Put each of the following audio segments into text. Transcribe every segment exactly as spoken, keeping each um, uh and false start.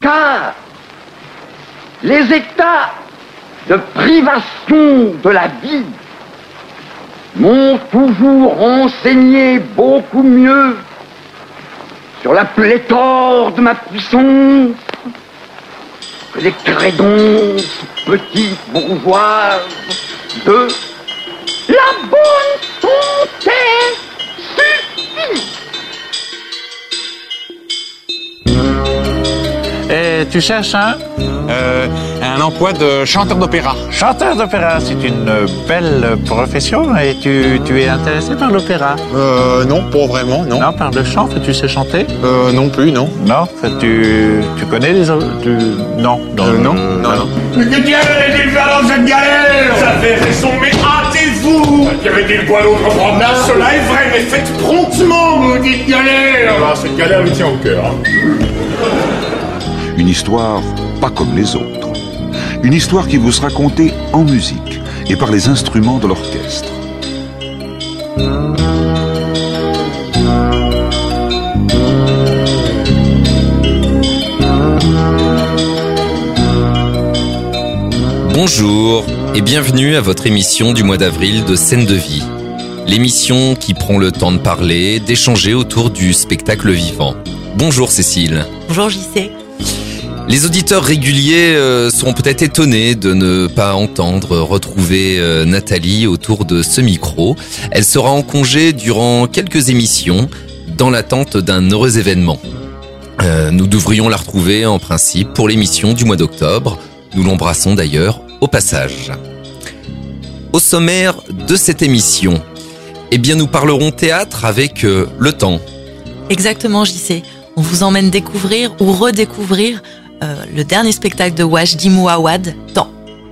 Car les états de privation de la vie m'ont toujours enseigné beaucoup mieux sur la pléthore de ma puissance que les crédonces petites bourgeoises de la bonne santé suffit. Et tu cherches un euh, un emploi de chanteur d'opéra. Chanteur d'opéra, c'est une belle profession. Et tu, tu es intéressé par l'opéra? Euh, non, pas vraiment, non. Non, par le chant, tu sais chanter? Euh, non plus, non. Non, tu, tu connais les autres tu... Non, non, euh, non, euh, non, non. Mais que Dieu est-il dans cette galère? Ça fait raison, mais hâtez-vous! Y avait-il quoi d'autre à prendre là? Cela est vrai, mais faites promptement, maudite galère! Ah, cette galère me tient au cœur. Une histoire pas comme les autres. Une histoire qui vous sera contée en musique et par les instruments de l'orchestre. Bonjour et bienvenue à votre émission du mois d'avril de Scène de Vie. L'émission qui prend le temps de parler, d'échanger autour du spectacle vivant. Bonjour Cécile. Bonjour J C. Les auditeurs réguliers euh, seront peut-être étonnés de ne pas entendre retrouver euh, Nathalie autour de ce micro. Elle sera en congé durant quelques émissions dans l'attente d'un heureux événement. Euh, nous devrions la retrouver en principe pour l'émission du mois d'octobre. Nous l'embrassons d'ailleurs au passage. Au sommaire de cette émission, eh bien nous parlerons théâtre avec euh, Le Temps. Exactement J C. On vous emmène découvrir ou redécouvrir Euh, le dernier spectacle de Wajdi Mouawad, Temps.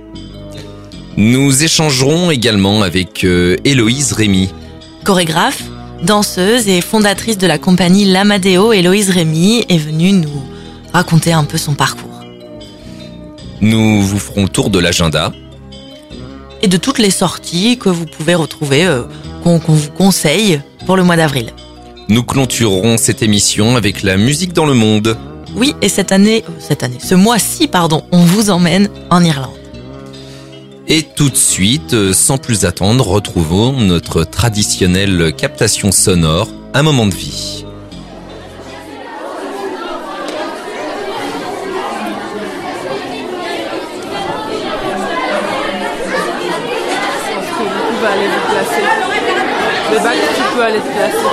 Nous échangerons également avec euh, Héloïse Rémy. Chorégraphe, danseuse et fondatrice de la compagnie L'Amadeo, Héloïse Rémy est venue nous raconter un peu son parcours. Nous vous ferons le tour de l'agenda. Et de toutes les sorties que vous pouvez retrouver, euh, qu'on, qu'on vous conseille pour le mois d'avril. Nous clôturerons cette émission avec la musique dans le monde. Oui, et cette année, cette année, ce mois-ci, pardon, on vous emmène en Irlande. Et tout de suite, sans plus attendre, retrouvons notre traditionnelle captation sonore, Un moment de vie. Tu peux aller te placer. Le bac, tu peux aller te placer.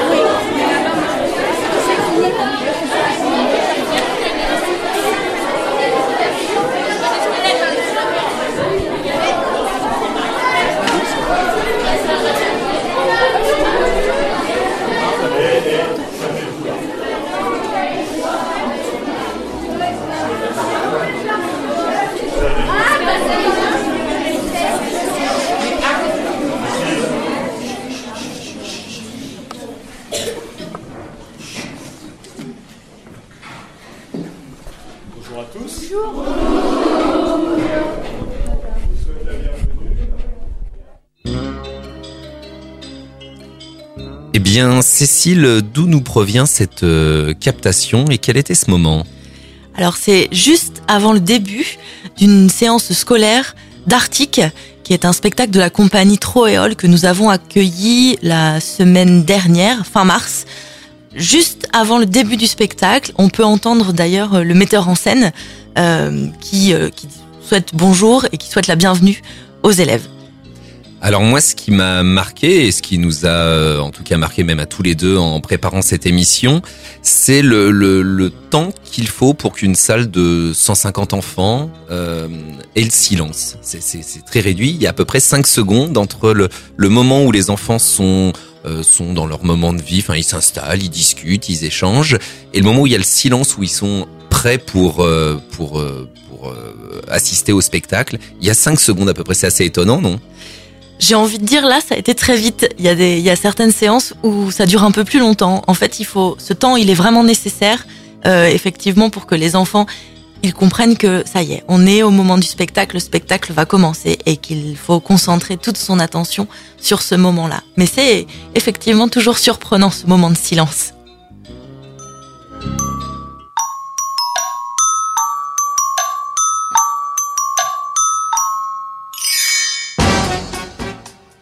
Bonjour à tous. Eh bien, Cécile, d'où nous provient cette euh, captation et quel était ce moment? Alors c'est juste avant le début d'une séance scolaire d'Arctique, qui est un spectacle de la compagnie Troéole que nous avons accueilli la semaine dernière, fin mars. Juste avant le début du spectacle, on peut entendre d'ailleurs le metteur en scène euh, qui, euh, qui souhaite bonjour et qui souhaite la bienvenue aux élèves. Alors moi, ce qui m'a marqué et ce qui nous a, euh, en tout cas marqué même à tous les deux en préparant cette émission, c'est le, le, le temps qu'il faut pour qu'une salle de cent cinquante enfants euh, ait le silence. C'est, c'est, c'est très réduit. Il y a à peu près cinq secondes entre le, le moment où les enfants sont euh, sont dans leur moment de vie, enfin ils s'installent, ils discutent, ils échangent, et le moment où il y a le silence, où ils sont prêts pour euh, pour euh, pour euh, assister au spectacle. Il y a cinq secondes à peu près. C'est assez étonnant, non? J'ai envie de dire là, ça a été très vite. Il y a des, il y a certaines séances où ça dure un peu plus longtemps. En fait, il faut, ce temps, il est vraiment nécessaire, euh, effectivement, pour que les enfants, ils comprennent que ça y est, on est au moment du spectacle, le spectacle va commencer et qu'il faut concentrer toute son attention sur ce moment-là. Mais c'est effectivement toujours surprenant, ce moment de silence.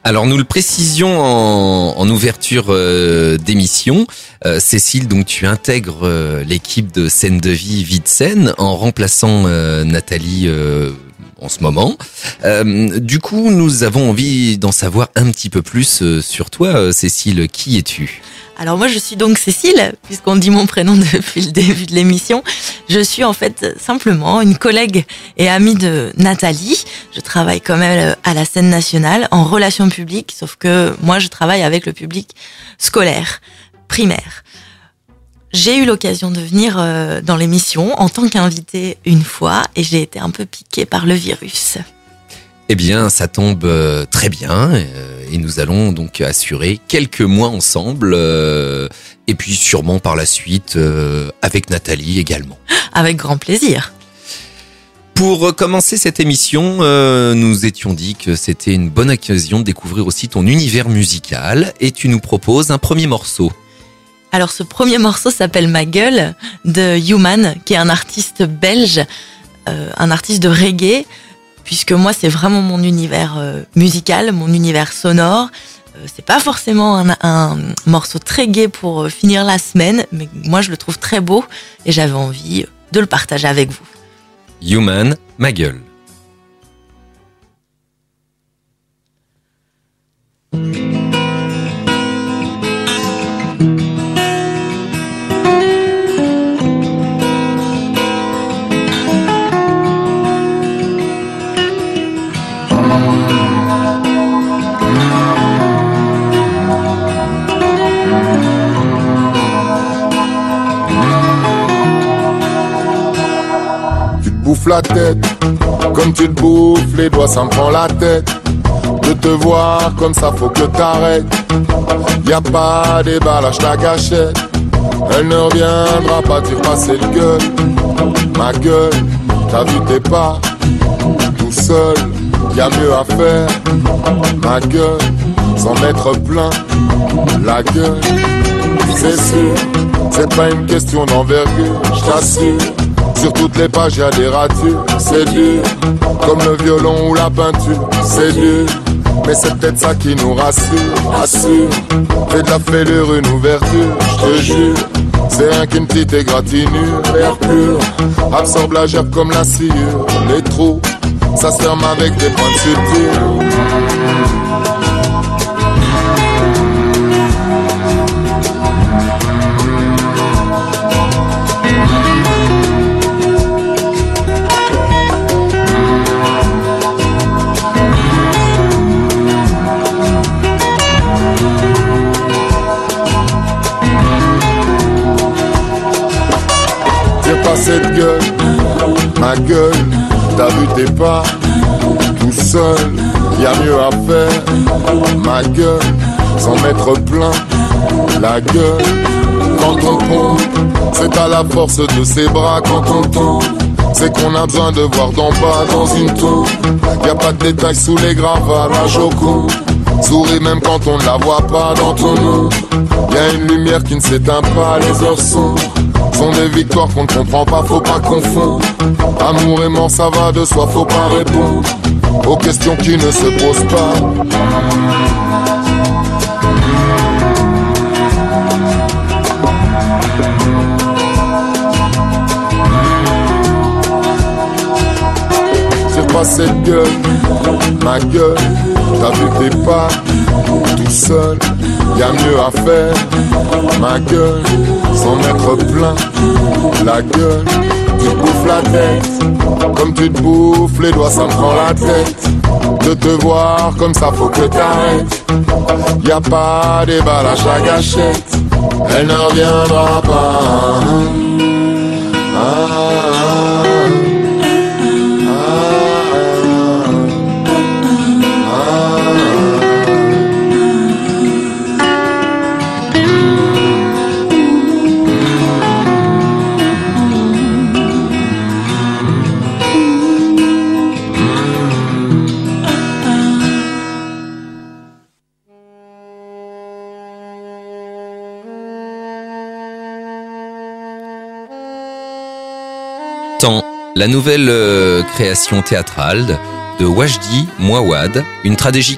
Alors nous le précisions en, en ouverture euh, d'émission, euh, Cécile, donc tu intègres euh, l'équipe de Scène de Vie, Vie de Scène, en remplaçant euh, Nathalie euh, en ce moment. Euh, du coup, nous avons envie d'en savoir un petit peu plus euh, sur toi, euh, Cécile. Qui es-tu ? Alors moi je suis donc Cécile, puisqu'on dit mon prénom depuis le début de l'émission. Je suis en fait simplement une collègue et amie de Nathalie. Je travaille comme elle à la scène nationale en relations publiques, sauf que moi je travaille avec le public scolaire, primaire. J'ai eu l'occasion de venir dans l'émission en tant qu'invitée une fois et j'ai été un peu piquée par le virus. Eh bien, ça tombe euh, très bien euh, et nous allons donc assurer quelques mois ensemble euh, et puis sûrement par la suite euh, avec Nathalie également. Avec grand plaisir. Pour commencer cette émission, euh, nous étions dit que c'était une bonne occasion de découvrir aussi ton univers musical et tu nous proposes un premier morceau. Alors ce premier morceau s'appelle Ma Gueule de Human, qui est un artiste belge, euh, un artiste de reggae. Puisque moi, c'est vraiment mon univers euh, musical, mon univers sonore. Euh, c'est pas forcément un, un morceau très gai pour euh, finir la semaine, mais moi, je le trouve très beau et j'avais envie de le partager avec vous. Human, Ma Gueule. La tête, comme tu te bouffes les doigts, ça me prend la tête. De te voir comme ça, faut que t'arrêtes. Y a pas débat, lâche ta gâchette. Elle ne reviendra pas, tu passer le gueule. Ma gueule, t'as vu t'es pas tout seul, y a mieux à faire. Ma gueule, s'en mettre plein la gueule. C'est sûr, c'est pas une question d'envergure, je t'assure. Sur toutes les pages y'a des ratures, c'est dur. Comme le violon ou la peinture, c'est dur. Mais c'est peut-être ça qui nous rassure, assure. Fais de la fêlure une ouverture, je te jure. C'est rien qu'une petite égratignure, l'air pur. Absorbe la gerbe comme la sciure. Les trous, ça se ferme avec des points de suture. Cette gueule, ma gueule, t'as vu t'es pas tout seul, y a mieux à faire. Ma gueule, s'en mettre plein la gueule. Quand on pompe, c'est à la force de ses bras. Quand on tombe, c'est qu'on a besoin de voir d'en bas dans une tour. Y a pas de détails sous les gravats, la Joconde sourit même quand on ne la voit pas dans ton nom. Y a une lumière qui ne s'éteint pas, les heures sombres sont des victoires qu'on ne comprend pas, faut pas confondre. Amour et mort, ça va de soi, faut pas répondre aux questions qui ne se posent pas. C'est pas cette gueule, ma gueule, t'as vu que t'es pas tout seul, y a mieux à faire. Ma gueule, s'en mettre plein la gueule. Tu te bouffes la tête, comme tu te bouffes les doigts, ça me prend la tête. De te voir comme ça, faut que t'arrêtes. Y a pas débat, lâche la gâchette. Elle ne reviendra pas. Ah, ah, Temps, la nouvelle euh, création théâtrale de Wajdi Mouawad, une tragédie,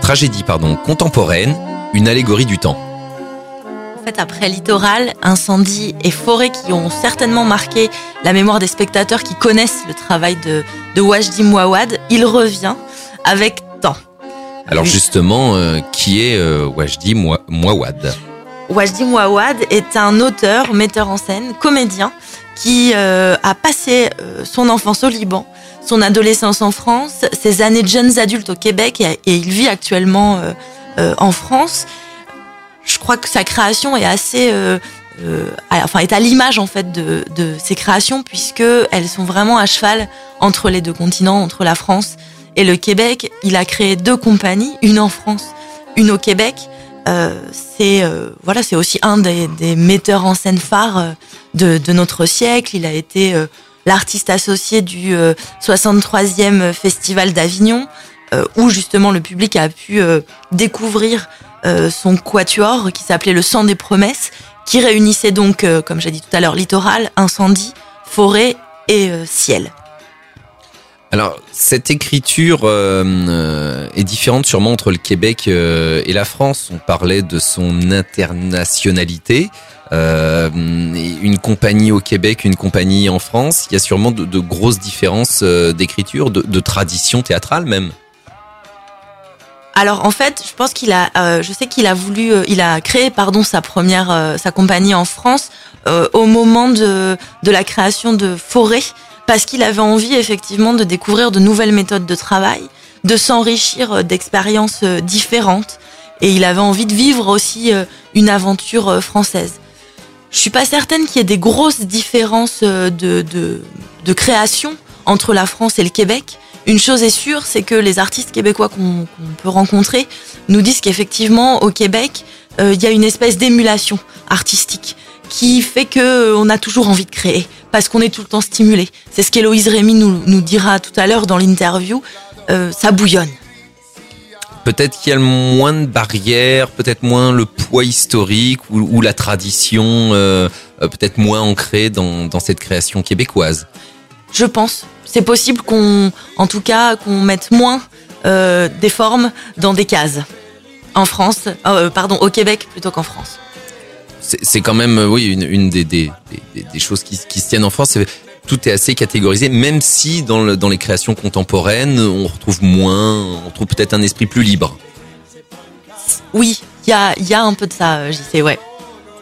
tragédie pardon, contemporaine, une allégorie du temps. En fait, après Littoral, Incendie et Forêt, qui ont certainement marqué la mémoire des spectateurs qui connaissent le travail de, de Wajdi Mouawad, il revient avec Temps. Alors justement, euh, qui est euh, Wajdi Mouawad ? Wajdi Mouawad est un auteur, metteur en scène, comédien, qui euh, a passé euh, son enfance au Liban, son adolescence en France, ses années de jeunes adultes au Québec, et, et il vit actuellement euh, euh, en France. Je crois que sa création est assez, euh, euh, enfin est à l'image en fait de, de ses créations, puisque elles sont vraiment à cheval entre les deux continents, entre la France et le Québec. Il a créé deux compagnies, une en France, une au Québec. Euh, c'est euh, voilà, c'est aussi un des, des metteurs en scène phares de, de notre siècle. Il a été euh, l'artiste associé du euh, soixante-troisième Festival d'Avignon, euh, où justement le public a pu euh, découvrir euh, son quatuor qui s'appelait Le Sang des Promesses, qui réunissait donc, euh, comme j'ai dit tout à l'heure, Littoral, Incendie, Forêt et euh, Ciel. Alors, cette écriture euh, euh, est différente sûrement entre le Québec euh, et la France. On parlait de son internationalité. Euh, une compagnie au Québec, une compagnie en France. Il y a sûrement de, de grosses différences euh, d'écriture, de, de tradition théâtrale même. Alors en fait, je pense qu'il a, euh, je sais qu'il a voulu, euh, il a créé, pardon, sa première, euh, sa compagnie en France euh, au moment de de la création de Forêt, parce qu'il avait envie effectivement de découvrir de nouvelles méthodes de travail, de s'enrichir d'expériences différentes, et il avait envie de vivre aussi une aventure française. Je suis pas certaine qu'il y ait des grosses différences de de de création entre la France et le Québec. Une chose est sûre, c'est que les artistes québécois qu'on, qu'on peut rencontrer nous disent qu'effectivement, au Québec, euh, il y a une espèce d'émulation artistique qui fait que on a toujours envie de créer, parce qu'on est tout le temps stimulé. C'est ce qu'Héloïse Rémy nous, nous dira tout à l'heure dans l'interview. Euh, ça bouillonne. Peut-être qu'il y a moins de barrières, peut-être moins le poids historique ou, ou la tradition, euh, peut-être moins ancrée dans, dans cette création québécoise. Je pense. C'est possible qu'on, en tout cas, qu'on mette moins euh, des formes dans des cases. En France, euh, pardon, au Québec plutôt qu'en France. C'est, c'est quand même, oui, une, une des, des, des, des choses qui, qui se tiennent en France. C'est, tout est assez catégorisé, même si dans, le, dans les créations contemporaines, on retrouve moins, on trouve peut-être un esprit plus libre. Oui, il y a, y a un peu de ça, j'y sais, ouais.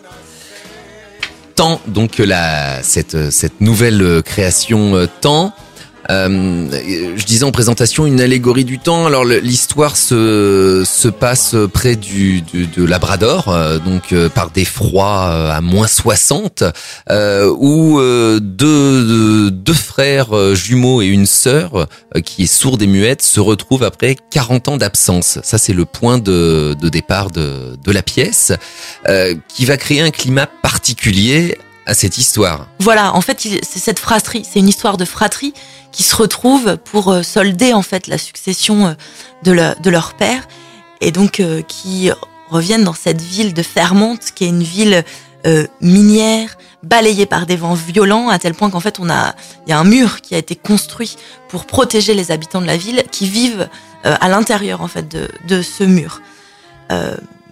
Temps, donc la, cette, cette nouvelle création euh, Temps. Euh, je disais en présentation une allégorie du temps. Alors le, l'histoire se se passe près du, du de Labrador, euh, donc euh, par des froids euh, à moins soixante, euh, où euh, deux, deux frères euh, jumeaux et une sœur euh, qui est sourde et muette se retrouvent après quarante ans d'absence. Ça c'est le point de de départ de de la pièce, euh, qui va créer un climat particulier à cette histoire. Voilà, en fait, c'est cette fratrie, c'est une histoire de fratrie qui se retrouvent pour solder en fait la succession de, le, de leur père, et donc euh, qui reviennent dans cette ville de Fermont, qui est une ville euh, minière, balayée par des vents violents, à tel point qu'en fait on a, il y a un mur qui a été construit pour protéger les habitants de la ville qui vivent euh, à l'intérieur en fait de, de ce mur. Euh,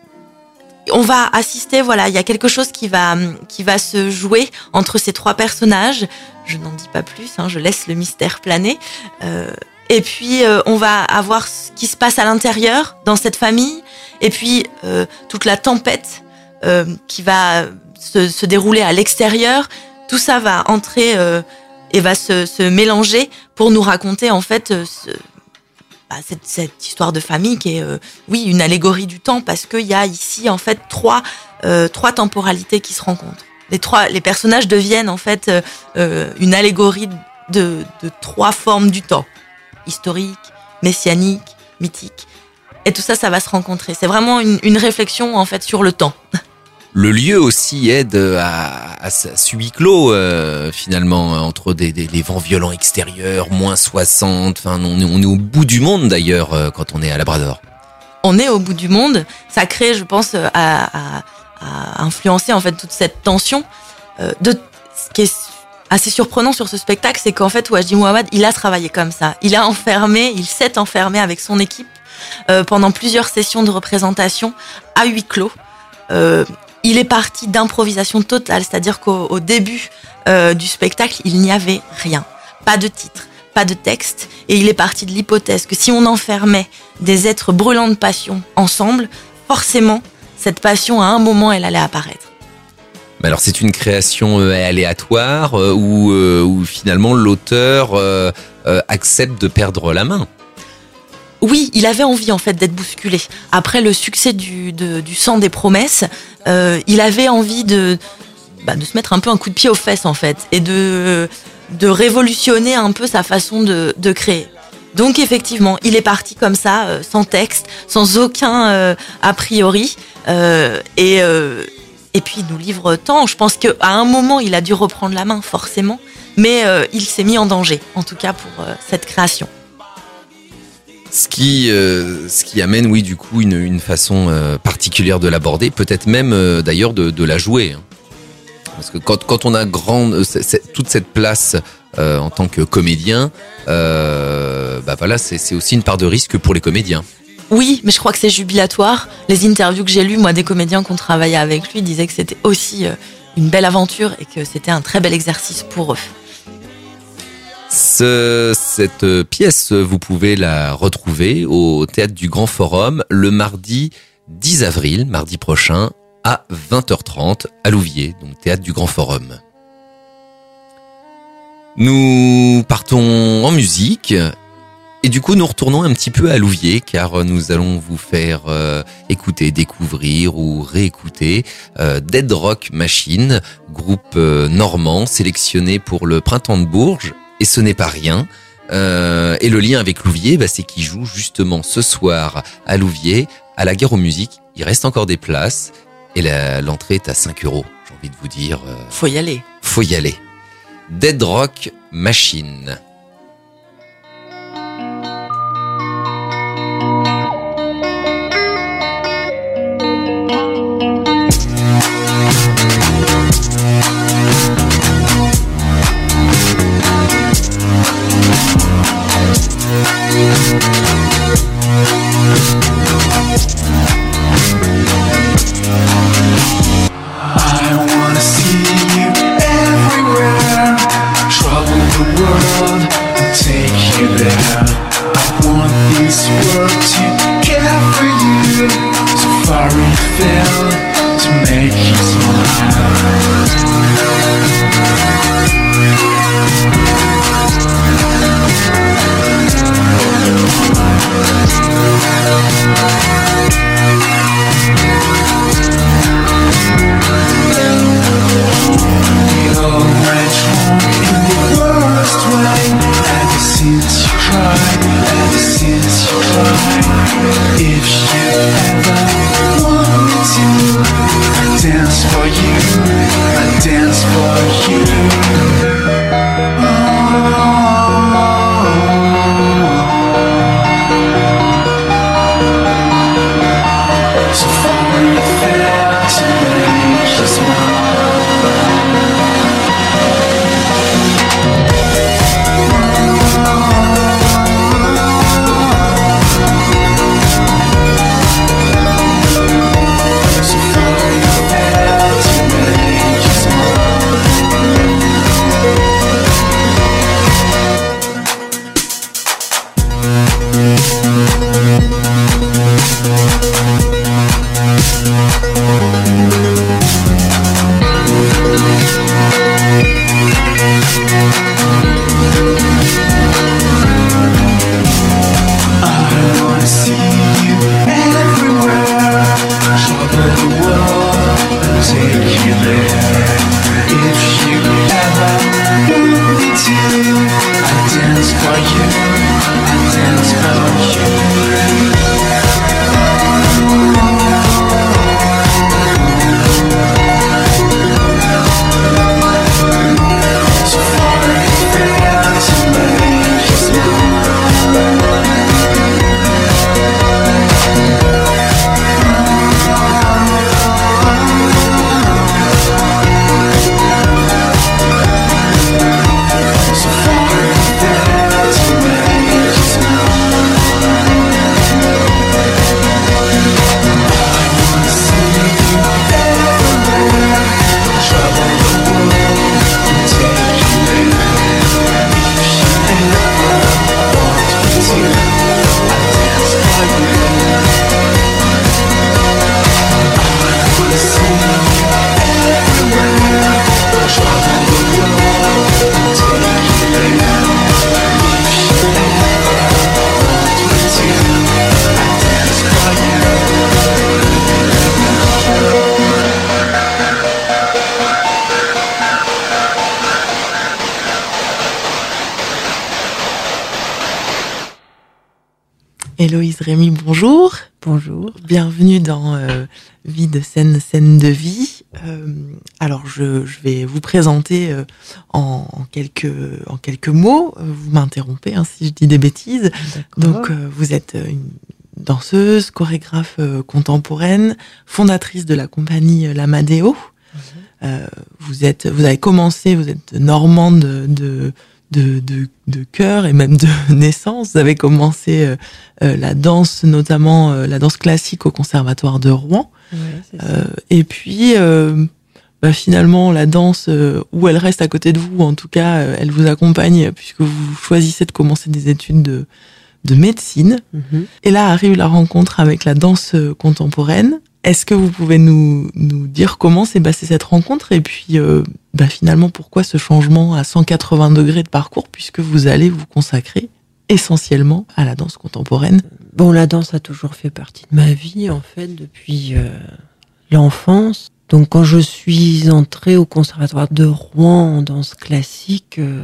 On va assister, voilà, il y a quelque chose qui va qui va se jouer entre ces trois personnages. Je n'en dis pas plus, hein, je laisse le mystère planer. Euh, et puis euh, on va avoir ce qui se passe à l'intérieur dans cette famille, et puis euh, toute la tempête euh, qui va se, se dérouler à l'extérieur. Tout ça va entrer euh, et va se, se mélanger pour nous raconter en fait ce, Bah, cette, cette histoire de famille qui est, euh, oui, une allégorie du temps, parce qu'il y a ici en fait trois, euh, trois temporalités qui se rencontrent. Les trois, les personnages deviennent en fait euh, une allégorie de, de trois formes du temps: historique, messianique, mythique. Et tout ça, ça va se rencontrer. C'est vraiment une, une réflexion en fait sur le temps. Le lieu aussi aide à, à ce huis clos, euh, finalement, entre des, des, des vents violents extérieurs, moins soixante, enfin, on est, on est au bout du monde d'ailleurs euh, quand on est à Labrador. On est au bout du monde, ça crée, je pense, à, à, à influencer en fait toute cette tension. Euh, de, ce qui est assez surprenant sur ce spectacle, c'est qu'en fait, Wajdi Mouawad, il a travaillé comme ça. Il a enfermé, il s'est enfermé avec son équipe euh, pendant plusieurs sessions de représentation à huis clos. Euh, il est parti d'improvisation totale, c'est-à-dire qu'au au début euh, du spectacle, il n'y avait rien, pas de titre, pas de texte, et il est parti de l'hypothèse que si on enfermait des êtres brûlants de passion ensemble, forcément, cette passion, à un moment, elle allait apparaître. Mais alors, c'est une création euh, aléatoire euh, où, euh, où finalement l'auteur euh, euh, accepte de perdre la main. Oui, il avait envie en fait d'être bousculé. Après le succès du, de, du Sang des promesses, euh, il avait envie de, bah, de se mettre un peu un coup de pied aux fesses en fait et de, de révolutionner un peu sa façon de, de créer. Donc effectivement, il est parti comme ça, euh, sans texte, sans aucun euh, a priori, euh, et, euh, et puis il nous livre tant. Je pense qu'à un moment, il a dû reprendre la main forcément, mais euh, il s'est mis en danger, en tout cas pour euh, cette création. Ce qui, euh, ce qui amène, oui, du coup, une, une façon euh, particulière de l'aborder, peut-être même euh, d'ailleurs de, de la jouer. Hein. Parce que quand, quand on a grand, euh, c'est, c'est, toute cette place euh, en tant que comédien, euh, bah voilà, c'est, c'est aussi une part de risque pour les comédiens. Oui, mais je crois que c'est jubilatoire. Les interviews que j'ai lues, moi, des comédiens qui ont travaillé avec lui, disaient que c'était aussi euh, une belle aventure et que c'était un très bel exercice pour eux. Ce, cette pièce, vous pouvez la retrouver au Théâtre du Grand Forum le mardi dix avril, mardi prochain, à vingt heures trente, à Louviers, donc Théâtre du Grand Forum. Nous partons en musique et du coup nous retournons un petit peu à Louviers car nous allons vous faire euh, écouter, découvrir ou réécouter euh, Dead Rock Machine, groupe euh, normand sélectionné pour le Printemps de Bourges. Et ce n'est pas rien. Euh, et le lien avec Louviers, bah, c'est qu'il joue justement ce soir à Louviers, à la Gare aux Musiques. Il reste encore des places et la, l'entrée est à cinq euros. J'ai envie de vous dire... Euh, faut y aller. Faut y aller. Dead Rock Machine. Héloïse Rémy, bonjour. Bonjour. Bienvenue dans euh, Vie de scène, scène de vie. Euh, alors, je, je vais vous présenter euh, en, en, quelques, en quelques mots. Vous m'interrompez hein, si je dis des bêtises. D'accord. Donc, euh, vous êtes une danseuse, chorégraphe euh, contemporaine, fondatrice de la compagnie L'Amadeo. Mmh. Euh, vous êtes, vous avez commencé, vous êtes normande de, de de, de, de cœur et même de naissance. Vous avez commencé euh, euh, la danse, notamment euh, la danse classique au Conservatoire de Rouen. Ouais, c'est ça. Euh, et puis, euh, bah, finalement, la danse, euh, où elle reste à côté de vous, en tout cas, euh, elle vous accompagne puisque vous choisissez de commencer des études de, de médecine. Mm-hmm. Et là arrive la rencontre avec la danse contemporaine. Est-ce que vous pouvez nous, nous dire comment s'est passée cette rencontre et puis euh, bah finalement pourquoi ce changement à cent quatre-vingts degrés de parcours puisque vous allez vous consacrer essentiellement à la danse contemporaine? Bon, la danse a toujours fait partie de ma vie en fait depuis euh, l'enfance. Donc quand je suis entrée au Conservatoire de Rouen en danse classique, euh,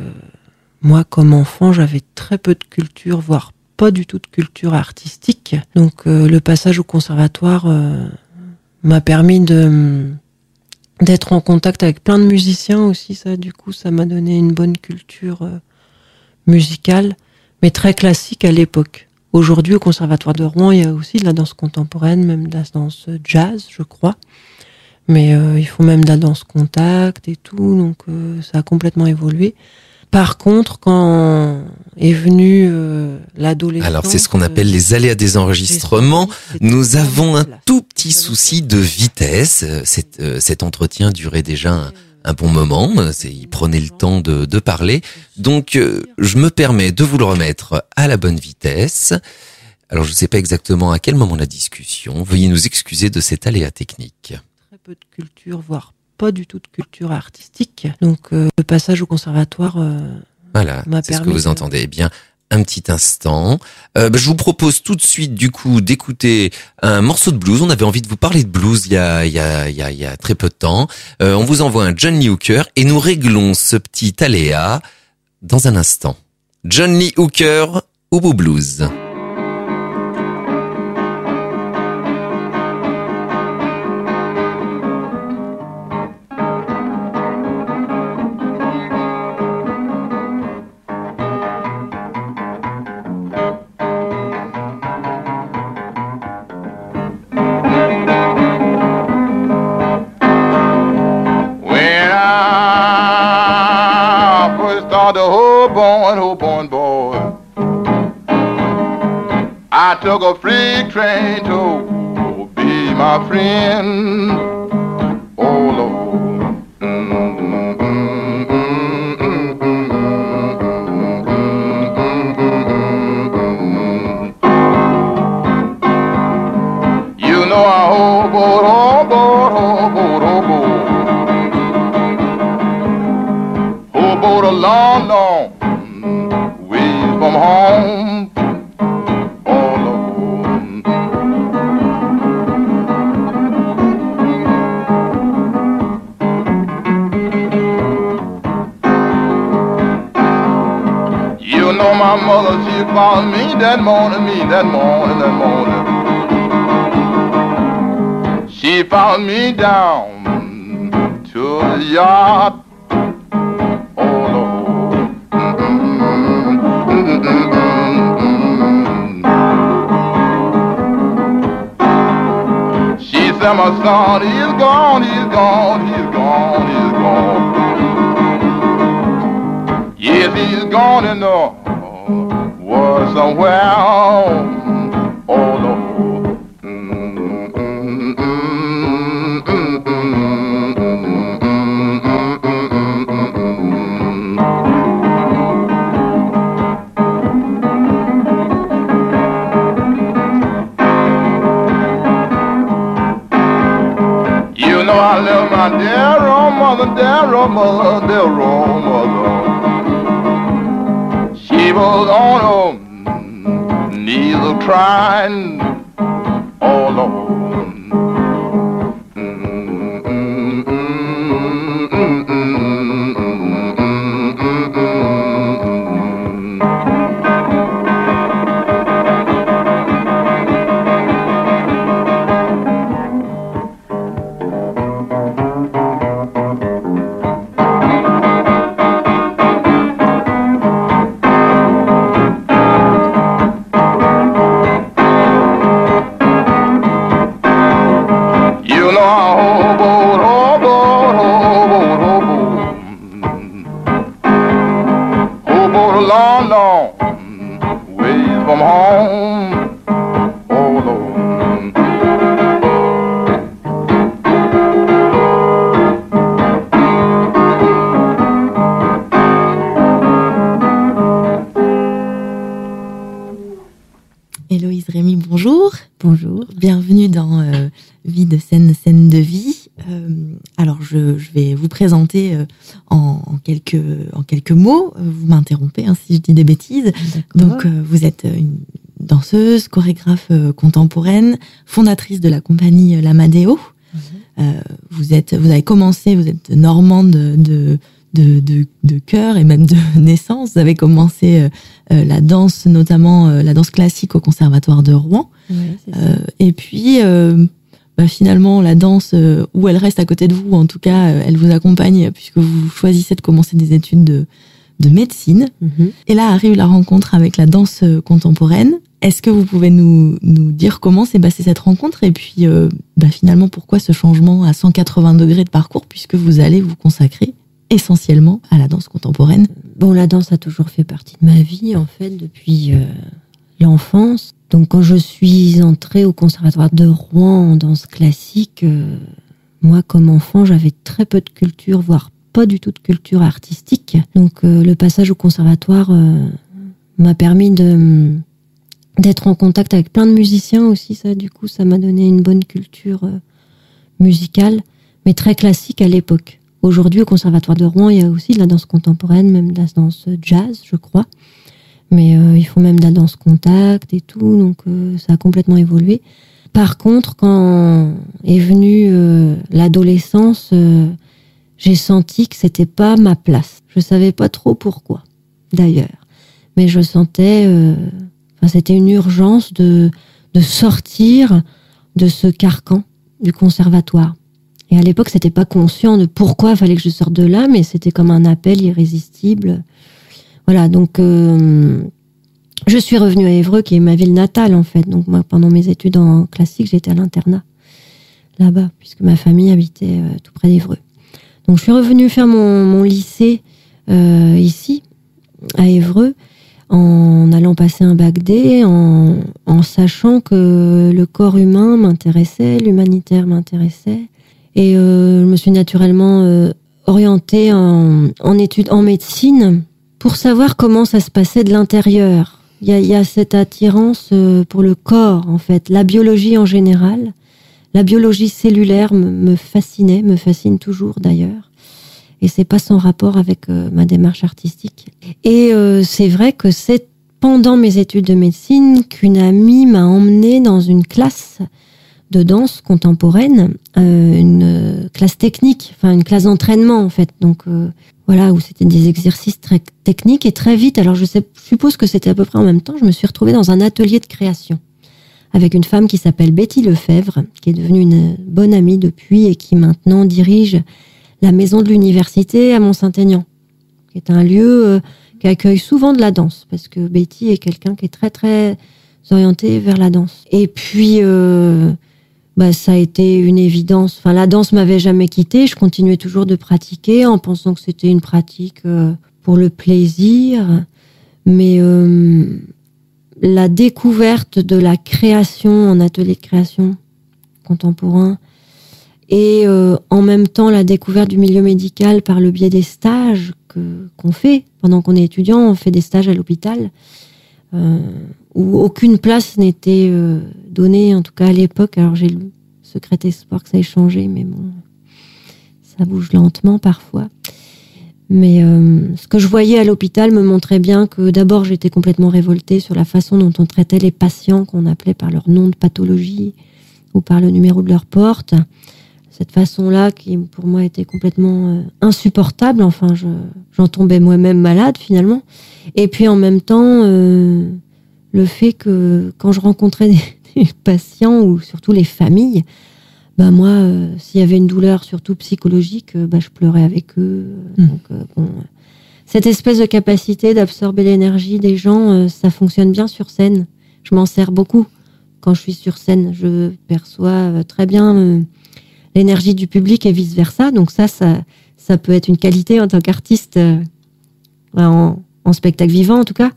moi comme enfant j'avais très peu de culture, voire pas du tout de culture artistique. Donc euh, le passage au conservatoire euh, m'a permis de d'être en contact avec plein de musiciens aussi. Ça, du coup, ça m'a donné une bonne culture euh, musicale, mais très classique à l'époque. Aujourd'hui, au Conservatoire de Rouen, il y a aussi de la danse contemporaine, même de la danse jazz, je crois. Mais euh, ils font même de la danse contact et tout, donc euh, ça a complètement évolué. Par contre, quand est venue euh, l'adolescence... Alors, c'est ce qu'on appelle les aléas des enregistrements. Nous avons un tout petit souci de vitesse. Cet, euh, cet entretien durait déjà un, un bon moment. C'est, il prenait le temps de, de parler. Donc, euh, je me permets de vous le remettre à la bonne vitesse. Alors, je ne sais pas exactement à quel moment la discussion. Veuillez nous excuser de cet aléa technique. Très peu de culture, voire pas du tout de culture artistique. Donc euh, le passage au conservatoire euh, voilà, m'a c'est ce que permis vous de... entendez. Eh bien, un petit instant. Euh, bah, je vous propose tout de suite, du coup, d'écouter un morceau de blues. On avait envie de vous parler de blues il y a, il y a, il y a, il y a très peu de temps. Euh, on vous envoie un John Lee Hooker et nous réglons ce petit aléa dans un instant. John Lee Hooker, Ubu Blues. I took a freight train to be my friend. Oh Lord. Mm-hmm. You know I hoboed, hoboed, hoboed, hoboed. Hoboed a long, long ways from home. My mother, she called me that morning, me that morning, that morning. She followed me down to the yard. Oh Lord. She said, my son, he's gone, he's gone, he's gone, he's gone. Yes, he's gone and no. Was somewhere, oh Lord. Mm-hmm. You know I love my dear old mother, dear old mother, dear old mother. She was on her knees crying, oh Lord. London, ways from home. Oh Lord. Héloïse Rémy, bonjour. Bonjour. Bienvenue dans euh, Vie de scène, scène de vie. Euh, alors, je, je vais vous présenter euh, en, en, quelques, en quelques mots. Vous m'interrompez hein, si je dis des bêtises. Donc, euh, vous êtes une danseuse, chorégraphe euh, contemporaine, fondatrice de la compagnie L'Amadeo. Mm-hmm. Euh, vous êtes, vous avez commencé, vous êtes normande de, de De, de, de cœur et même de naissance. Vous avez commencé euh, euh, la danse, notamment euh, la danse classique au Conservatoire de Rouen. Ouais, euh, et puis, euh, bah, finalement, la danse, euh, où elle reste à côté de vous, en tout cas, euh, elle vous accompagne puisque vous choisissez de commencer des études de, de médecine. Mm-hmm. Et là arrive la rencontre avec la danse contemporaine. Est-ce que vous pouvez nous, nous dire comment s'est passée cette rencontre et puis euh, bah, finalement, pourquoi ce changement à cent quatre-vingts degrés de parcours puisque vous allez vous consacrer essentiellement à la danse contemporaine? Bon, la danse a toujours fait partie de ma vie, en fait, depuis euh, l'enfance. Donc, quand je suis entrée au Conservatoire de Rouen en danse classique, euh, moi, comme enfant, j'avais très peu de culture, voire pas du tout de culture artistique. Donc, euh, le passage au Conservatoire euh, m'a permis de d'être en contact avec plein de musiciens aussi. Ça, du coup, ça m'a donné une bonne culture euh, musicale, mais très classique à l'époque. Aujourd'hui, au Conservatoire de Rouen, il y a aussi de la danse contemporaine, même de la danse jazz, je crois. Mais euh, ils font même de la danse contact et tout, donc euh, ça a complètement évolué. Par contre, quand est venue euh, l'adolescence, euh, j'ai senti que c'était pas ma place. Je savais pas trop pourquoi, d'ailleurs. Mais je sentais, euh, enfin, c'était une urgence de de sortir de ce carcan du conservatoire. Et à l'époque, c'était pas conscient de pourquoi il fallait que je sorte de là, mais c'était comme un appel irrésistible. Voilà, donc euh, je suis revenue à Évreux, qui est ma ville natale en fait. Donc moi, pendant mes études en classique, j'étais à l'internat là-bas, puisque ma famille habitait euh, tout près d'Évreux. Donc je suis revenue faire mon, mon lycée euh, ici, à Évreux, en allant passer un bac D, en, en sachant que le corps humain m'intéressait, l'humanitaire m'intéressait. Et euh, je me suis naturellement euh, orientée en, en études en médecine pour savoir comment ça se passait de l'intérieur. Il y a, il y a cette attirance euh, pour le corps, en fait. La biologie en général, la biologie cellulaire me, me fascinait, me fascine toujours d'ailleurs. Et c'est pas sans rapport avec euh, ma démarche artistique. Et euh, c'est vrai que c'est pendant mes études de médecine qu'une amie m'a emmenée dans une classe de danse contemporaine, euh, une classe technique, enfin une classe d'entraînement en fait. Donc euh, voilà, où c'était des exercices très techniques et très vite. Alors je, sais, je suppose que c'était à peu près en même temps. Je me suis retrouvée dans un atelier de création avec une femme qui s'appelle Betty Lefebvre, qui est devenue une bonne amie depuis et qui maintenant dirige la maison de l'université à Mont-Saint-Aignan, qui est un lieu euh, qui accueille souvent de la danse, parce que Betty est quelqu'un qui est très très orienté vers la danse. Et puis euh, bah ça a été une évidence. Enfin, la danse m'avait jamais quittée. Je continuais toujours de pratiquer en pensant que c'était une pratique euh, pour le plaisir. Mais euh, la découverte de la création en atelier de création contemporain et euh, en même temps la découverte du milieu médical par le biais des stages que qu'on fait pendant qu'on est étudiant, on fait des stages à l'hôpital. Euh, où aucune place n'était euh, donnée, en tout cas à l'époque. Alors j'ai le secret espoir que ça ait changé, mais bon, ça bouge lentement parfois. Mais euh, ce que je voyais à l'hôpital me montrait bien que d'abord j'étais complètement révoltée sur la façon dont on traitait les patients qu'on appelait par leur nom de pathologie ou par le numéro de leur porte. Cette façon-là qui pour moi était complètement euh, insupportable. Enfin, je, j'en tombais moi-même malade finalement. Et puis en même temps, euh, le fait que quand je rencontrais des, des patients ou surtout les familles, bah moi, euh, s'il y avait une douleur surtout psychologique, euh, bah je pleurais avec eux. Mmh. Donc euh, bon, cette espèce de capacité d'absorber l'énergie des gens, euh, ça fonctionne bien sur scène. Je m'en sers beaucoup quand je suis sur scène. Je perçois euh, très bien euh, l'énergie du public et vice versa. Donc ça, ça, ça peut être une qualité en tant qu'artiste. Euh, en, en spectacle vivant en tout cas.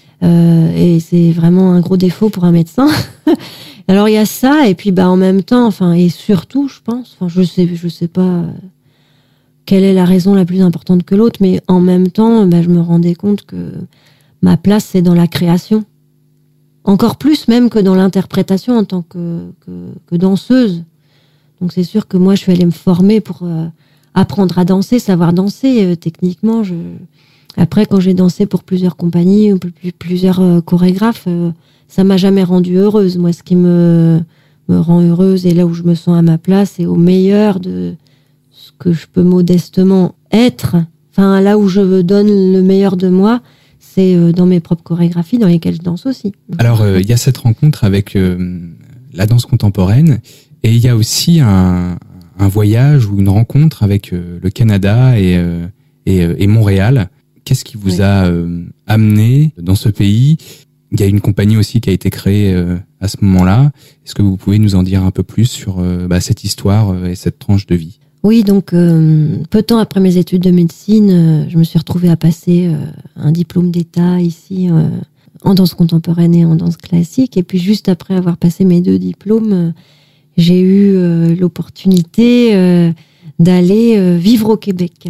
Euh, et c'est vraiment un gros défaut pour un médecin. Alors il y a ça, et puis bah en même temps, enfin et surtout, je pense, enfin je sais, je sais pas quelle est la raison la plus importante que l'autre, mais en même temps, bah, je me rendais compte que ma place c'est dans la création, encore plus même que dans l'interprétation en tant que que, que danseuse. Donc c'est sûr que moi je suis allée me former pour euh, apprendre à danser, savoir danser euh, techniquement. Je... Après quand j'ai dansé pour plusieurs compagnies ou plusieurs euh, chorégraphes, euh, ça m'a jamais rendue heureuse. Moi, ce qui me me rend heureuse et là où je me sens à ma place et au meilleur de ce que je peux modestement être, enfin là où je donne le meilleur de moi, c'est euh, dans mes propres chorégraphies dans lesquelles je danse aussi. Alors il euh, y a cette rencontre avec euh, la danse contemporaine. Et il y a aussi un, un voyage ou une rencontre avec euh, le Canada et, euh, et, euh, et Montréal. Qu'est-ce qui vous oui. a euh, amené dans ce pays ? Il y a une compagnie aussi qui a été créée euh, à ce moment-là. Est-ce que vous pouvez nous en dire un peu plus sur euh, bah, cette histoire euh, et cette tranche de vie ? Oui, donc euh, peu de temps après mes études de médecine, euh, je me suis retrouvée à passer euh, un diplôme d'État ici euh, en danse contemporaine et en danse classique. Et puis juste après avoir passé mes deux diplômes, euh, j'ai eu euh, l'opportunité euh, d'aller euh, vivre au Québec.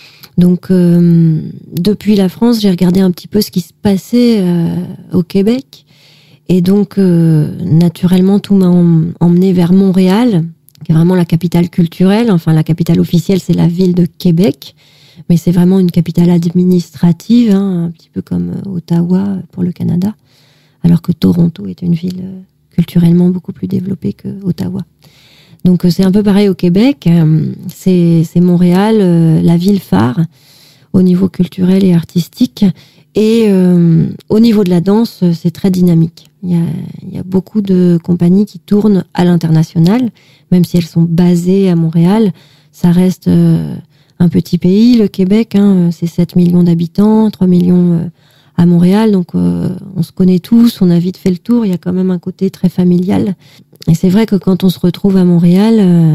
Donc, euh, depuis la France, j'ai regardé un petit peu ce qui se passait euh, au Québec. Et donc, euh, naturellement, tout m'a em- emmené vers Montréal, qui est vraiment la capitale culturelle. Enfin, la capitale officielle, c'est la ville de Québec. Mais c'est vraiment une capitale administrative, hein, un petit peu comme euh, Ottawa pour le Canada. Alors que Toronto est une ville... Euh, culturellement beaucoup plus développé que Ottawa. Donc c'est un peu pareil au Québec. C'est, c'est Montréal, euh, la ville phare au niveau culturel et artistique. Et euh, au niveau de la danse, c'est très dynamique. Il y a, il y a beaucoup de compagnies qui tournent à l'international, même si elles sont basées à Montréal. Ça reste euh, un petit pays, le Québec. Hein, c'est sept millions d'habitants, trois millions... Euh, à Montréal, donc euh, on se connaît tous, on a vite fait le tour, il y a quand même un côté très familial. Et c'est vrai que quand on se retrouve à Montréal, euh,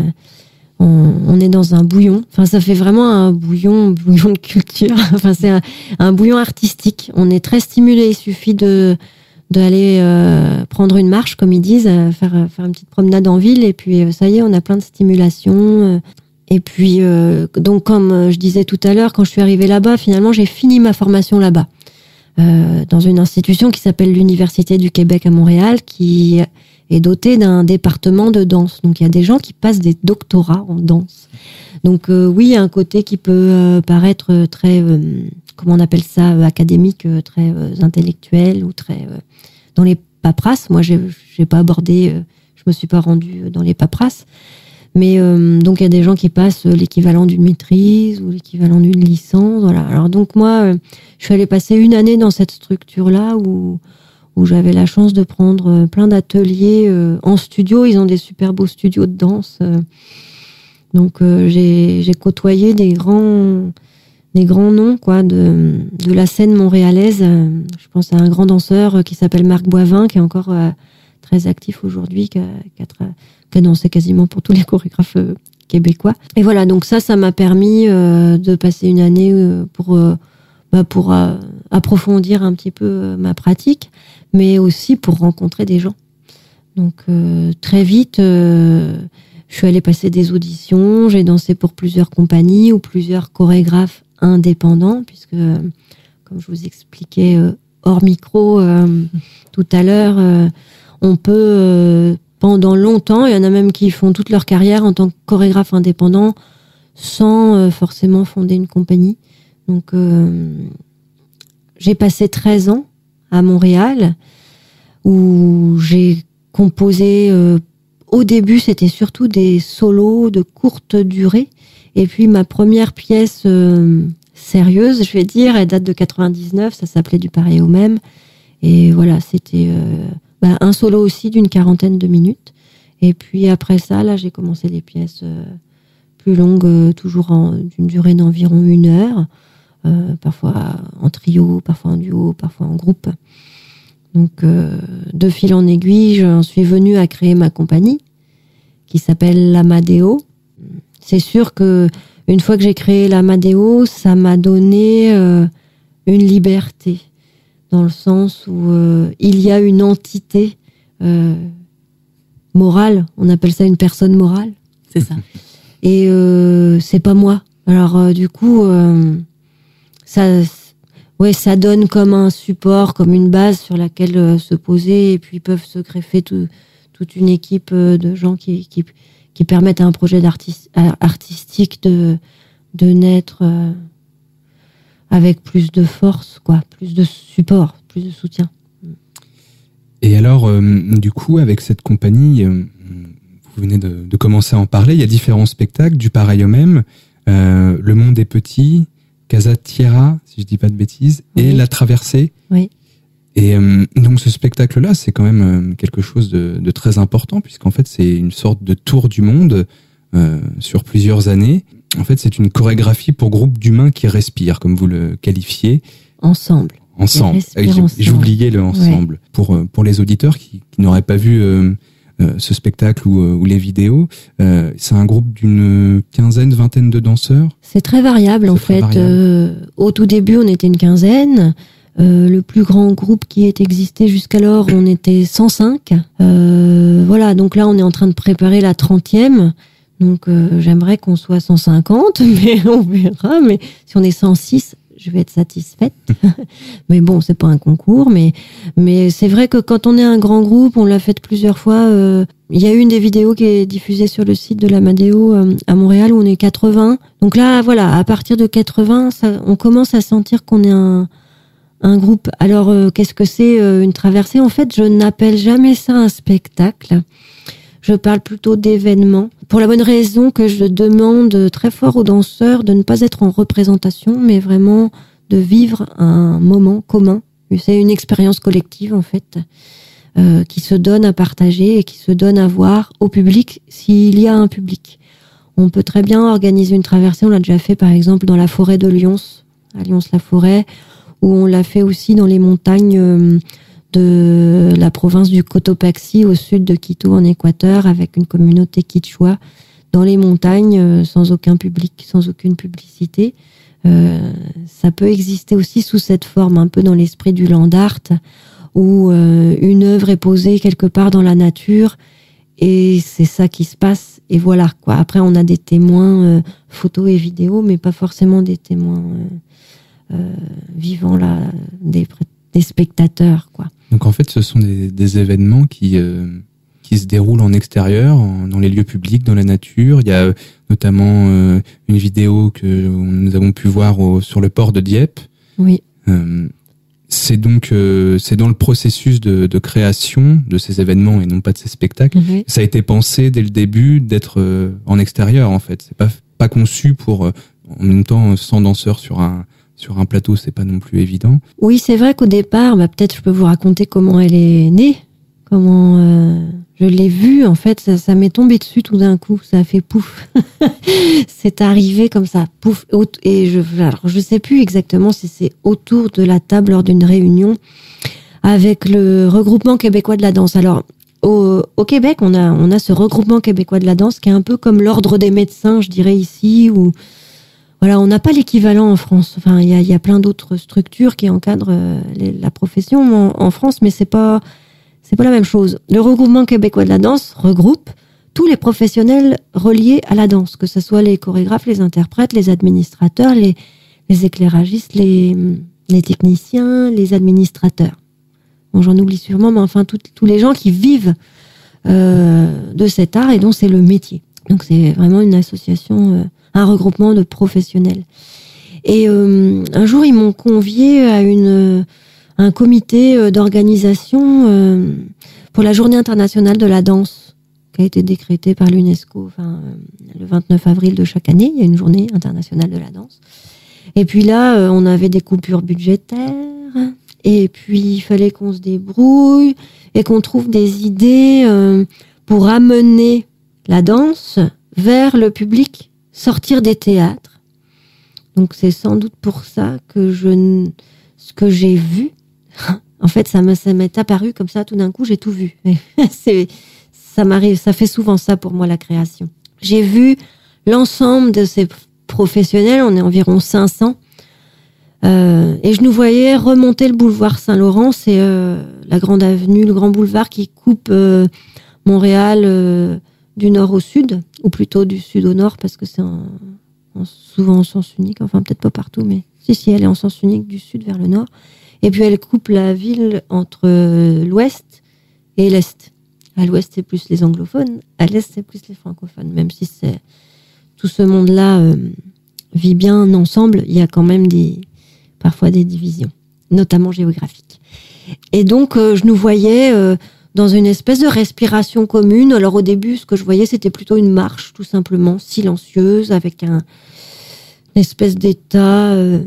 on, on est dans un bouillon. Enfin, ça fait vraiment un bouillon, bouillon de culture. Enfin, c'est un, un bouillon artistique. On est très stimulé. Il suffit de d'aller euh, prendre une marche, comme ils disent, faire faire une petite promenade en ville, et puis ça y est, on a plein de stimulation. Et puis euh, donc, comme je disais tout à l'heure, quand je suis arrivée là-bas, finalement, j'ai fini ma formation là-bas. Euh, dans une institution qui s'appelle l'Université du Québec à Montréal, qui est dotée d'un département de danse. Donc il y a des gens qui passent des doctorats en danse. Donc euh, oui, il y a un côté qui peut euh, paraître très, euh, comment on appelle ça, euh, académique, euh, très euh, intellectuel ou très euh, dans les paperasses. Moi, j'ai, j'ai pas abordé, euh, je me suis pas rendue dans les paperasses. Mais euh, donc il y a des gens qui passent l'équivalent d'une maîtrise ou l'équivalent d'une licence, voilà. Alors donc moi, euh, je suis allée passer une année dans cette structure-là où où j'avais la chance de prendre plein d'ateliers euh, en studio. Ils ont des super beaux studios de danse. Euh. Donc euh, j'ai j'ai côtoyé des grands des grands noms quoi de de la scène montréalaise. Je pense à un grand danseur qui s'appelle Marc Boivin, qui est encore euh, très actif aujourd'hui, qui a, qui a tra- qui a dansé quasiment pour tous les chorégraphes euh, québécois. Et voilà, donc ça, ça m'a permis euh, de passer une année euh, pour euh, bah, pour euh, approfondir un petit peu euh, ma pratique, mais aussi pour rencontrer des gens. Donc euh, très vite, euh, je suis allée passer des auditions, j'ai dansé pour plusieurs compagnies ou plusieurs chorégraphes indépendants, puisque euh, comme je vous expliquais euh, hors micro euh, tout à l'heure, euh, on peut euh, pendant longtemps, il y en a même qui font toute leur carrière en tant que chorégraphe indépendant sans euh, forcément fonder une compagnie. Donc euh, j'ai passé treize ans à Montréal où j'ai composé, euh, au début c'était surtout des solos de courte durée, et puis ma première pièce euh, sérieuse, je vais dire, elle date de quatre-vingt-dix-neuf, ça s'appelait Du pareil au même, et voilà, c'était euh, bah, un solo aussi d'une quarantaine de minutes. Et puis après ça, là, j'ai commencé les pièces euh, plus longues, euh, toujours en, d'une durée d'environ une heure, euh, parfois en trio, parfois en duo, parfois en groupe. Donc, euh, de fil en aiguille, j'en suis venue à créer ma compagnie, qui s'appelle l'Amadeo. C'est sûr que une fois que j'ai créé l'Amadeo, ça m'a donné euh, une liberté, dans le sens où euh, il y a une entité euh, morale, on appelle ça une personne morale. C'est ça. Et euh, c'est pas moi. Alors euh, du coup, euh, ça, ouais, ça donne comme un support, comme une base sur laquelle euh, se poser, et puis peuvent se greffer tout, toute une équipe euh, de gens qui, qui qui permettent à un projet d'artiste, artistique de de naître euh, avec plus de force, quoi, plus de support, plus de soutien. Et alors, euh, du coup, avec cette compagnie, euh, vous venez de, de commencer à en parler, il y a différents spectacles, du pareil au même, euh, Le Monde est petit, Casa Tierra, si je dis pas de bêtises, oui. et La Traversée. Oui. Et euh, donc ce spectacle-là, c'est quand même euh, quelque chose de, de très important, puisqu'en fait, c'est une sorte de tour du monde euh, sur plusieurs années. En fait, c'est une chorégraphie pour groupe d'humains qui respirent, comme vous le qualifiez. Ensemble. Ensemble. J'oubliais le ensemble. Ouais. Pour pour les auditeurs qui, qui n'auraient pas vu euh, euh, ce spectacle ou, ou les vidéos, euh, c'est un groupe d'une quinzaine, vingtaine de danseurs. C'est très variable en fait. Variable. Euh, au tout début, on était une quinzaine. Euh, le plus grand groupe qui ait existé jusqu'alors, on était cent cinq. Euh, voilà, donc là, on est en train de préparer la trentième. Donc euh, j'aimerais qu'on soit cent cinquante, mais on verra. Mais si on est cent six, je vais être satisfaite. Mais bon, c'est pas un concours. Mais mais c'est vrai que quand on est un grand groupe, on l'a fait plusieurs fois. Euh, il y a une des vidéos qui est diffusée sur le site de l'Amadeo euh, à Montréal où on est quatre-vingts. Donc là, voilà, à partir de quatre-vingts, ça, on commence à sentir qu'on est un un groupe. Alors euh, qu'est-ce que c'est euh, une traversée ? En fait, je n'appelle jamais ça un spectacle. Je parle plutôt d'événements, pour la bonne raison que je demande très fort aux danseurs de ne pas être en représentation, mais vraiment de vivre un moment commun. C'est une expérience collective, en fait, euh, qui se donne à partager et qui se donne à voir au public s'il y a un public. On peut très bien organiser une traversée, on l'a déjà fait par exemple dans la forêt de Lyons, à Lyons-la-Forêt, où on l'a fait aussi dans les montagnes euh, de la province du Cotopaxi au sud de Quito en Équateur avec une communauté quichua dans les montagnes euh, sans aucun public, sans aucune publicité. Euh, ça peut exister aussi sous cette forme, un peu dans l'esprit du land art où euh, une œuvre est posée quelque part dans la nature et c'est ça qui se passe et voilà quoi. Après on a des témoins euh, photos et vidéos mais pas forcément des témoins euh, euh, vivants là, des des spectateurs, quoi. Donc en fait, ce sont des, des événements qui euh, qui se déroulent en extérieur, en, dans les lieux publics, dans la nature. Il y a euh, notamment euh, une vidéo que nous avons pu voir au, sur le port de Dieppe. Oui. Euh, c'est donc euh, c'est dans le processus de, de création de ces événements et non pas de ces spectacles. Mm-hmm. Ça a été pensé dès le début d'être euh, en extérieur en fait. C'est pas pas conçu pour euh, en même temps cent danseurs sur un Sur un plateau, c'est pas non plus évident. Oui, c'est vrai qu'au départ, bah, peut-être je peux vous raconter comment elle est née, comment euh, je l'ai vue. En fait, ça, ça m'est tombé dessus tout d'un coup. Ça a fait pouf. C'est arrivé comme ça, pouf. Et je, alors, je sais plus exactement si c'est autour de la table lors d'une réunion avec le regroupement québécois de la danse. Alors, au, au Québec, on a, on a ce regroupement québécois de la danse qui est un peu comme l'ordre des médecins, je dirais ici, ou voilà, on n'a pas l'équivalent en France. Enfin, il y a, y a plein d'autres structures qui encadrent euh, les, la profession en, en France, mais c'est pas, c'est pas la même chose. Le regroupement québécois de la danse regroupe tous les professionnels reliés à la danse, que ce soit les chorégraphes, les interprètes, les administrateurs, les, les éclairagistes, les, les techniciens, les administrateurs. Bon, j'en oublie sûrement, mais enfin, tout, tous les gens qui vivent euh, de cet art et dont c'est le métier. Donc, c'est vraiment une association... Euh, un regroupement de professionnels. Et euh, un jour, ils m'ont convié à une un comité d'organisation euh, pour la Journée internationale de la danse, qui a été décrétée par l'UNESCO. Enfin, euh, le vingt-neuf avril de chaque année, il y a une Journée internationale de la danse. Et puis là, euh, on avait des coupures budgétaires. Et puis, il fallait qu'on se débrouille et qu'on trouve des idées euh, pour amener la danse vers le public. Sortir des théâtres. Donc c'est sans doute pour ça que je, ce que j'ai vu, en fait ça, me, ça m'est apparu comme ça tout d'un coup, j'ai tout vu. c'est, ça m'arrive, ça fait souvent ça pour moi la création. J'ai vu l'ensemble de ces professionnels, on est environ cinq cents, Euh, et je nous voyais remonter le boulevard Saint-Laurent, c'est euh, la grande avenue, le grand boulevard qui coupe euh, Montréal euh, du nord au sud, ou plutôt du sud au nord, parce que c'est un, un, souvent en sens unique, enfin peut-être pas partout, mais si, si, elle est en sens unique du sud vers le nord. Et puis elle coupe la ville entre euh, l'ouest et l'est. À l'ouest, c'est plus les anglophones, à l'est, c'est plus les francophones. Même si c'est tout ce monde-là euh, vit bien ensemble, il y a quand même des, parfois des divisions, notamment géographiques. Et donc, euh, je nous voyais euh, dans une espèce de respiration commune. Alors au début, ce que je voyais, c'était plutôt une marche, tout simplement, silencieuse, avec un une espèce d'état euh,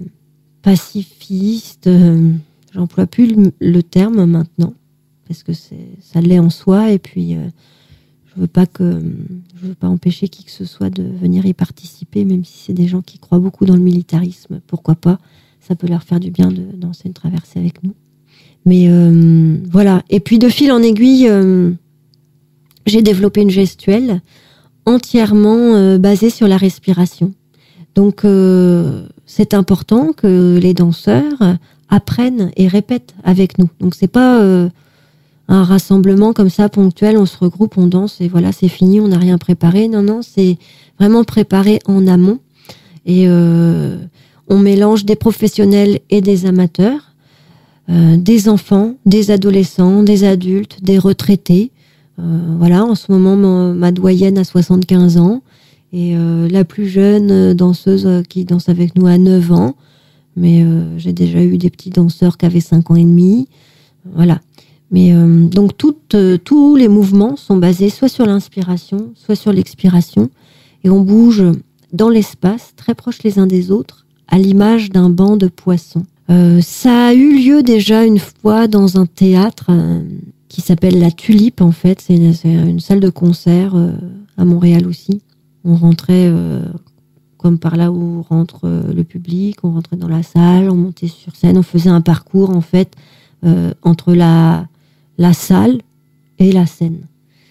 pacifiste. Euh, j'emploie plus le, le terme maintenant, parce que c'est, ça l'est en soi, et puis euh, je veux pas que, je veux pas empêcher qui que ce soit de venir y participer, même si c'est des gens qui croient beaucoup dans le militarisme, pourquoi pas, ça peut leur faire du bien de danser une traversée avec nous. Mais euh, voilà, et puis de fil en aiguille, euh, j'ai développé une gestuelle entièrement euh, basée sur la respiration. Donc euh, c'est important que les danseurs apprennent et répètent avec nous. Donc c'est pas euh, un rassemblement comme ça ponctuel, on se regroupe, on danse et voilà, c'est fini, on n'a rien préparé. Non, non, c'est vraiment préparé en amont. Et euh, on mélange des professionnels et des amateurs, euh, des enfants, des adolescents, des adultes, des retraités. Euh, voilà, en ce moment, ma, ma doyenne a soixante-quinze ans et euh, la plus jeune danseuse qui danse avec nous a neuf ans. Mais euh, j'ai déjà eu des petits danseurs qui avaient cinq ans et demi. Voilà. Mais euh, donc toutes, euh, tous les mouvements sont basés soit sur l'inspiration, soit sur l'expiration, et on bouge dans l'espace, très proches les uns des autres, à l'image d'un banc de poissons. Euh, ça a eu lieu déjà une fois dans un théâtre euh, qui s'appelle La Tulipe, en fait. C'est une, c'est une salle de concert euh, à Montréal aussi. On rentrait euh, comme par là où rentre euh, le public, on rentrait dans la salle, on montait sur scène, on faisait un parcours en fait euh, entre la la salle et la scène.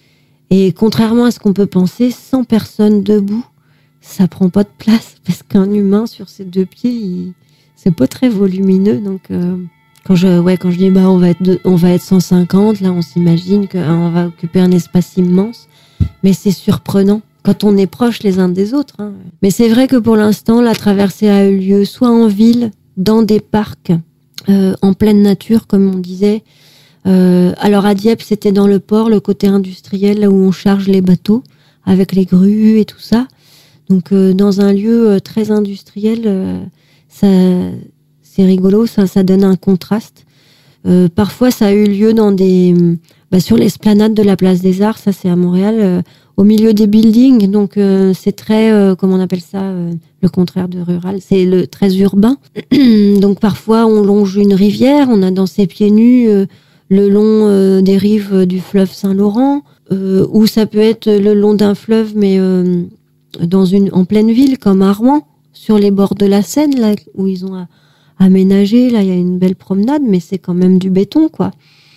Et contrairement à ce qu'on peut penser, cent personnes debout, ça prend pas de place parce qu'un humain sur ses deux pieds, il, c'est pas très volumineux. Donc euh, quand je ouais quand je dis bah on va être de, on va être cent cinquante, là on s'imagine qu'on va occuper un espace immense, mais c'est surprenant quand on est proches les uns des autres. Hein. Mais c'est vrai que pour l'instant, la traversée a eu lieu soit en ville, dans des parcs, euh, en pleine nature, comme on disait. Euh, alors à Dieppe, c'était dans le port, le côté industriel, là où on charge les bateaux, avec les grues et tout ça. Donc euh, dans un lieu euh, très industriel, euh, ça, c'est rigolo, ça, ça donne un contraste. Euh, parfois, ça a eu lieu dans des, bah, sur l'esplanade de la Place des Arts, ça c'est à Montréal, euh, au milieu des buildings. Donc euh, c'est très, euh, comment on appelle ça, euh, le contraire de rural, c'est le très urbain. Donc parfois, on longe une rivière, on a dansé pieds nus. Euh, le long euh, des rives du fleuve Saint-Laurent, euh, ou ça peut être le long d'un fleuve, mais euh, dans une en pleine ville, comme à Rouen, sur les bords de la Seine, là où ils ont a, aménagé. Là, il y a une belle promenade, mais c'est quand même du béton, quoi.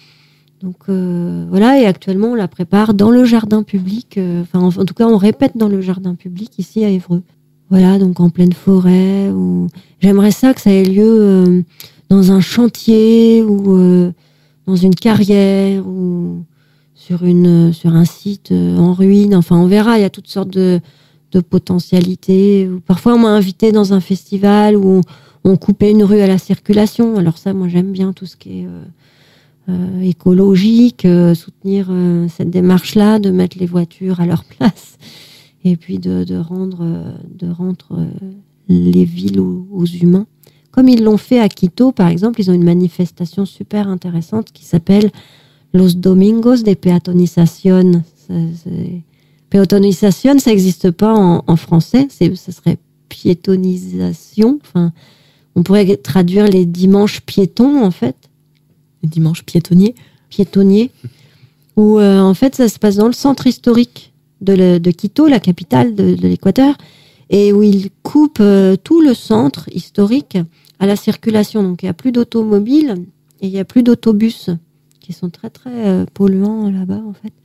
Donc euh, voilà, et actuellement, on la prépare dans le jardin public. Euh, enfin, en, en tout cas, on répète dans le jardin public ici à Évreux. Voilà, donc en pleine forêt. Ou j'aimerais ça que ça ait lieu euh, dans un chantier ou euh, dans une carrière ou sur une sur un site en ruine. Enfin, on verra. Il y a toutes sortes de de potentialités. Parfois, on m'a invité dans un festival où on, on coupait une rue à la circulation. Alors ça, moi, j'aime bien tout ce qui est euh, euh, écologique, euh, soutenir euh, cette démarche-là, de mettre les voitures à leur place et puis de de rendre de rendre euh, les villes aux, aux humains. Comme ils l'ont fait à Quito, par exemple, ils ont une manifestation super intéressante qui s'appelle Los Domingos de Peatonización. Peatonización, ça n'existe pas en, en français, c'est, ça serait piétonisation. Enfin, on pourrait traduire les dimanches piétons, en fait. Les dimanches piétonniers. Piétonniers. Où, euh, en fait, ça se passe dans le centre historique de, le, de Quito, la capitale de, de l'Équateur, et où ils coupent euh, tout le centre historique à la circulation. Donc, il n'y a plus d'automobiles et il n'y a plus d'autobus qui sont très, très euh, polluants là-bas, en fait.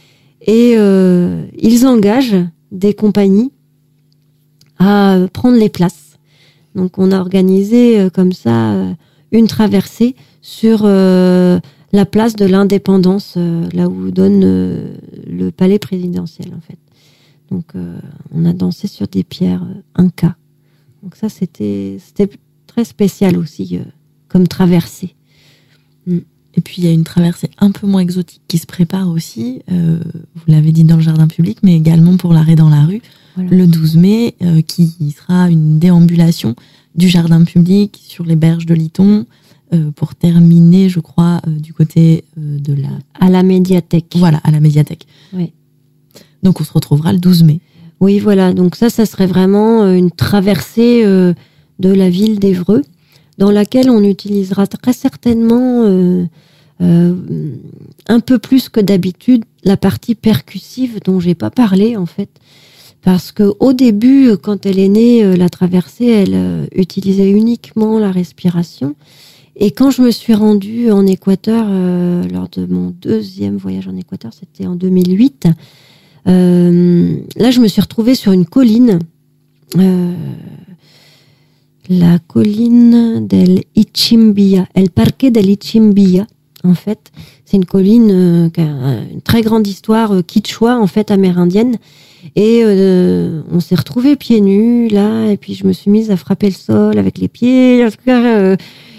Et euh, ils engagent des compagnies à prendre les places Donc on a organisé euh, comme ça euh, une traversée sur euh, la place de l'Indépendance, euh, là où donne euh, le palais présidentiel en fait. Donc euh, on a dansé sur des pierres euh, Inca. Donc ça c'était c'était très spécial aussi euh, comme traversée. Mm. Et puis il y a une traversée un peu moins exotique qui se prépare aussi, euh, vous l'avez dit dans le jardin public, mais également pour l'arrêt dans la rue, voilà. Le douze mai, euh, qui sera une déambulation du jardin public sur les berges de Lyton, euh, pour terminer, je crois, euh, du côté euh, de la... À la médiathèque. Voilà, à la médiathèque. Oui. Donc on se retrouvera le douze mai. Oui, voilà, donc ça, ça serait vraiment une traversée euh, de la ville d'Évreux, dans laquelle on utilisera très certainement... Euh, Euh, un peu plus que d'habitude la partie percussive dont j'ai pas parlé en fait, parce que au début quand elle est née, la traversée elle euh, utilisait uniquement la respiration, et quand je me suis rendue en Équateur euh, lors de mon deuxième voyage en Équateur, c'était en deux mille huit, euh, là je me suis retrouvée sur une colline, euh, la colline del Ichimbia, El Parque del Ichimbia. En fait, c'est une colline euh, qui a une très grande histoire euh, quichua, en fait, amérindienne. Et euh, on s'est retrouvés pieds nus, là, et puis je me suis mise à frapper le sol avec les pieds. En tout cas, euh,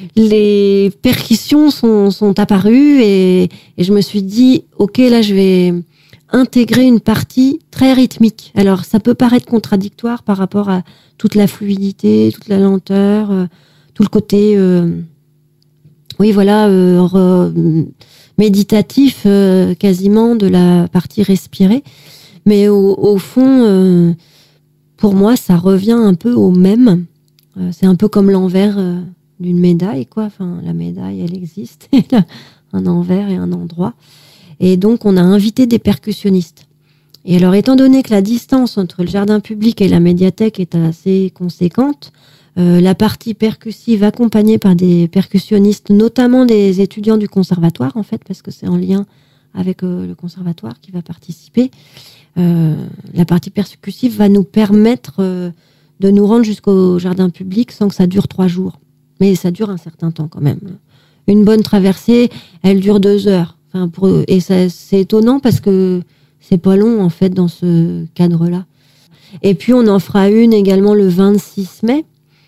les percussions sont, sont apparues, et, et je me suis dit, ok, là, je vais intégrer une partie très rythmique. Alors, ça peut paraître contradictoire par rapport à toute la fluidité, toute la lenteur, euh, tout le côté... Euh, Oui, voilà, euh, re, méditatif euh, quasiment de la partie respirée. Mais au, au fond, euh, pour moi, ça revient un peu au même. Euh, c'est un peu comme l'envers euh, d'une médaille, quoi. Enfin, la médaille, elle existe. Un envers et un endroit. Et donc, on a invité des percussionnistes. Et alors, étant donné que la distance entre le jardin public et la médiathèque est assez conséquente, Euh, la partie percussive accompagnée par des percussionnistes, notamment des étudiants du conservatoire, en fait, parce que c'est en lien avec euh, le conservatoire qui va participer. Euh, la partie percussive va nous permettre euh, de nous rendre jusqu'au jardin public sans que ça dure trois jours. Mais ça dure un certain temps quand même. Une bonne traversée, elle dure deux heures. Enfin, pour, et ça, c'est étonnant parce que c'est pas long, en fait, dans ce cadre-là. Et puis, on en fera une également le vingt-six mai,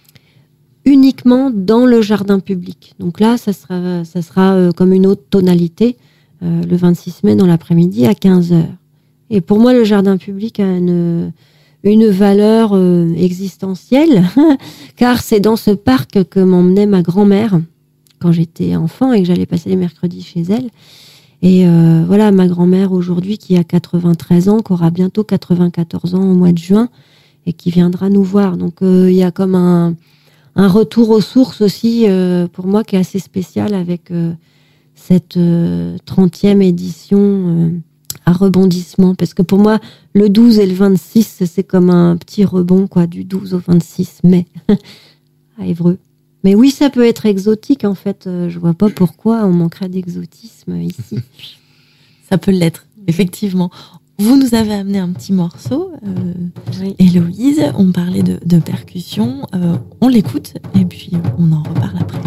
uniquement dans le jardin public. Donc là, ça sera, ça sera euh, comme une autre tonalité, euh, le vingt-six mai dans l'après-midi à quinze heures. Et pour moi, le jardin public a une, une valeur euh, existentielle, car c'est dans ce parc que m'emmenait ma grand-mère quand j'étais enfant et que j'allais passer les mercredis chez elle. Et euh, voilà, ma grand-mère aujourd'hui qui a quatre-vingt-treize ans, qui aura bientôt quatre-vingt-quatorze ans au mois de juin, et qui viendra nous voir. Donc il euh, y a comme un Un retour aux sources aussi, euh, pour moi, qui est assez spécial avec euh, cette euh, trentième édition euh, à rebondissement. Parce que pour moi, le douze et le vingt-six, c'est comme un petit rebond, quoi, du douze au vingt-six mai à Évreux. Mais oui, ça peut être exotique, en fait. Euh, je vois pas pourquoi on manquerait d'exotisme ici. Ça peut l'être, effectivement. Vous nous avez amené un petit morceau, euh, oui. Héloïse, on parlait de, de percussion, euh, on l'écoute et puis on en reparle après.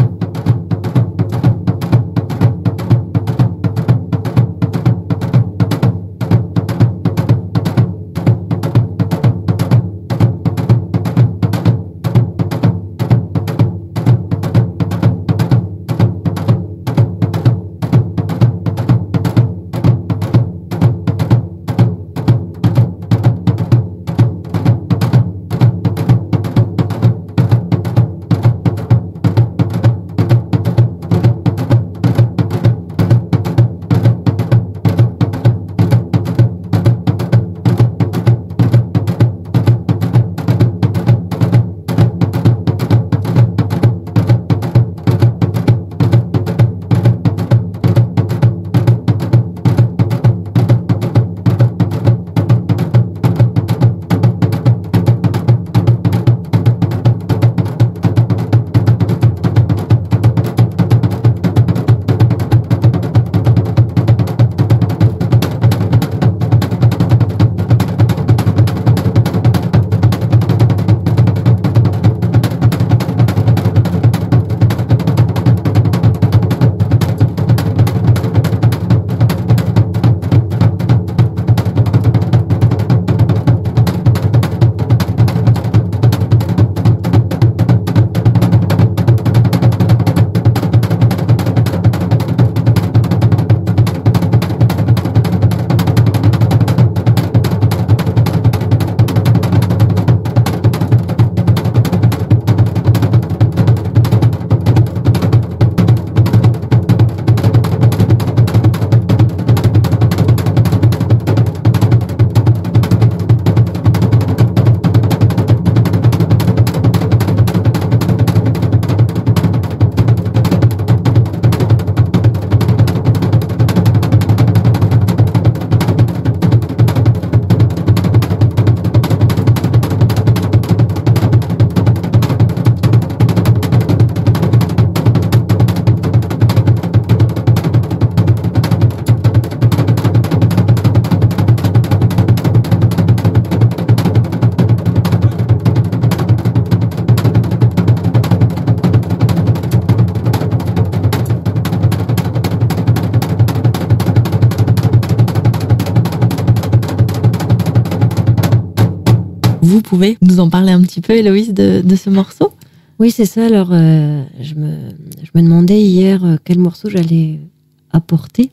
vous pouvez nous en parler un petit peu, Héloïse, de, de ce morceau? Oui, c'est ça. Alors, euh, je, me, je me demandais hier euh, quel morceau j'allais apporter.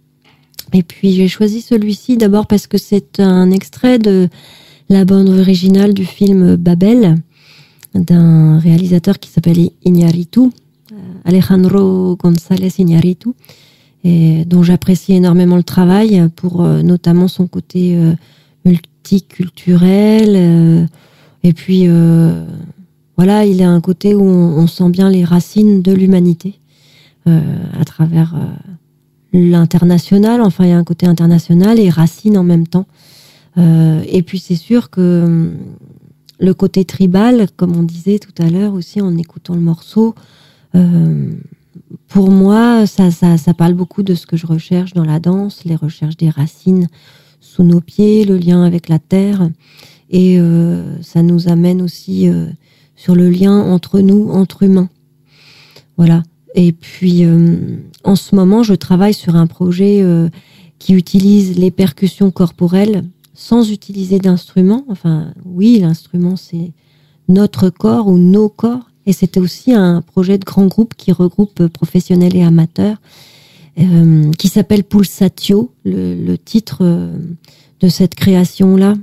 Et puis, j'ai choisi celui-ci d'abord parce que c'est un extrait de la bande originale du film Babel, d'un réalisateur qui s'appelle Iñárritu, Alejandro González Iñárritu, et dont j'apprécie énormément le travail pour euh, notamment son côté euh, multiculturel. Euh, et puis, euh, voilà, il a un côté où on, on sent bien les racines de l'humanité euh, à travers euh, l'international. Enfin, il y a un côté international et racines en même temps. Euh, et puis, c'est sûr que le côté tribal, comme on disait tout à l'heure aussi en écoutant le morceau, euh, pour moi, ça, ça, ça parle beaucoup de ce que je recherche dans la danse, les recherches des racines sous nos pieds, le lien avec la terre. Et euh, ça nous amène aussi euh, sur le lien entre nous, entre humains. Voilà. Et puis, euh, en ce moment, je travaille sur un projet euh, qui utilise les percussions corporelles sans utiliser d'instruments. Enfin, oui, l'instrument, c'est notre corps ou nos corps. Et c'était aussi un projet de grand groupe qui regroupe professionnels et amateurs, euh, qui s'appelle Pulsatio, le, le titre euh, de cette création-là,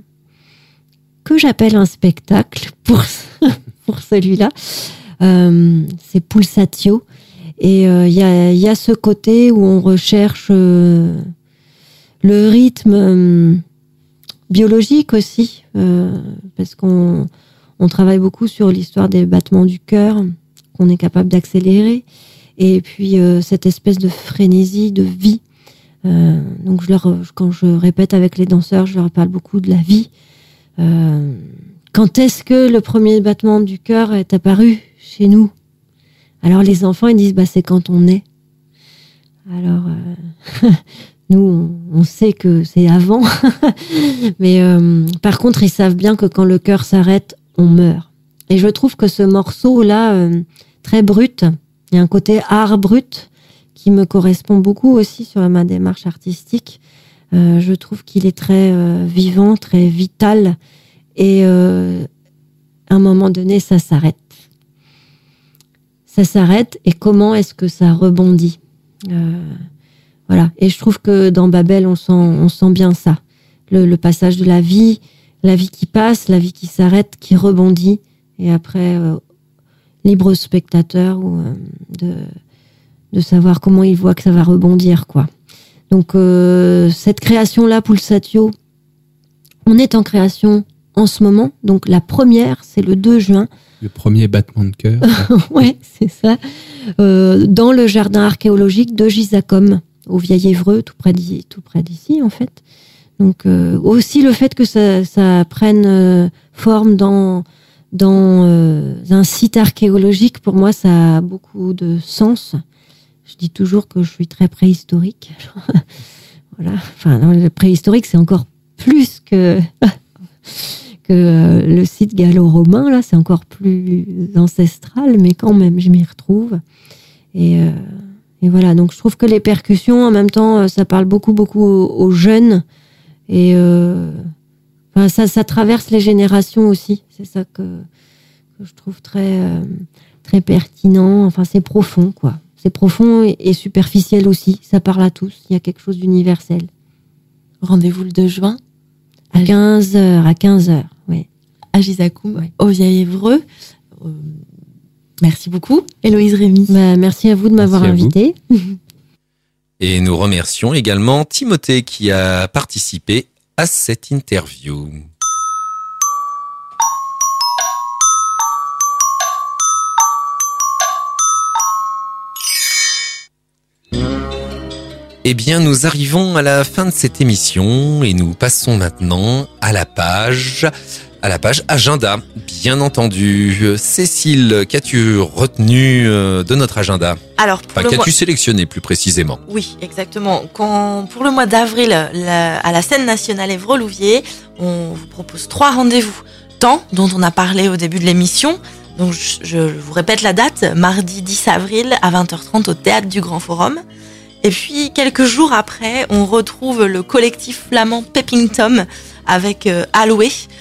que j'appelle un spectacle pour, pour celui-là. Euh, c'est Pulsatio. Et il euh, y, a, y a ce côté où on recherche euh, le rythme euh, biologique aussi, euh, parce qu'on on travaille beaucoup sur l'histoire des battements du cœur, qu'on est capable d'accélérer, et puis euh, cette espèce de frénésie, de vie. Euh, donc je leur, quand je répète avec les danseurs, je leur parle beaucoup de la vie. Euh, quand est-ce que le premier battement du cœur est apparu chez nous? Alors les enfants, ils disent, bah c'est quand on est. Alors euh, nous, on, on sait que c'est avant, mais euh, par contre, ils savent bien que quand le cœur s'arrête, on meurt. Et je trouve que ce morceau-là, euh, très brut, il y a un côté art brut qui me correspond beaucoup aussi sur ma démarche artistique. Euh, je trouve qu'il est très euh, vivant, très vital, et euh, à un moment donné, ça s'arrête. Ça s'arrête, et comment est-ce que ça rebondit? euh, Voilà. Et je trouve que dans Babel, on sent, on sent bien ça. Le, le passage de la vie, la vie qui passe, la vie qui s'arrête, qui rebondit, et après, euh, libre spectateur ou euh, de, de savoir comment il voit que ça va rebondir, quoi. Donc, euh, cette création-là, Pulsatio, on est en création en ce moment. Donc, la première, c'est le deux juin. Le premier battement de cœur. Ouais, c'est ça. Euh, dans le jardin archéologique de Gisacom, au Vieil-Évreux, tout près d'ici, tout près d'ici, en fait. Donc euh, aussi le fait que ça, ça prenne euh, forme dans dans euh, un site archéologique, pour moi, ça a beaucoup de sens. Je dis toujours que je suis très préhistorique. Voilà. Enfin, non, le préhistorique, c'est encore plus que que euh, le site gallo-romain. Là, c'est encore plus ancestral, mais quand même, je m'y retrouve. Et euh, et voilà. Donc, je trouve que les percussions, en même temps, ça parle beaucoup, beaucoup aux, aux jeunes. Et euh, enfin, ça, ça traverse les générations aussi. C'est ça que, que je trouve très, euh, très pertinent. Enfin, c'est profond, quoi. C'est profond et, et superficiel aussi. Ça parle à tous. Il y a quelque chose d'universel. Rendez-vous le deux juin à quinze heures. À quinze heures, oui. À Gisacum, ouais. Au Vieil-Évreux. Euh, merci beaucoup, Héloïse Rémy. Bah, merci à vous de m'avoir invitée. Et nous remercions également Timothée qui a participé à cette interview. Eh bien, nous arrivons à la fin de cette émission et nous passons maintenant à la page, à la page agenda, bien entendu. Cécile, qu'as-tu retenu de notre agenda ? Alors, pour enfin, le qu'as-tu mois... sélectionné plus précisément ? Oui, exactement. Quand, pour le mois d'avril, la, à la scène nationale Évreux-Louviers, on vous propose trois rendez-vous. Temps, dont on a parlé au début de l'émission. Donc, je, je vous répète la date, mardi dix avril à vingt heures trente au Théâtre du Grand Forum. Et puis, quelques jours après, on retrouve le collectif flamand Pepping Tom avec euh, Aloé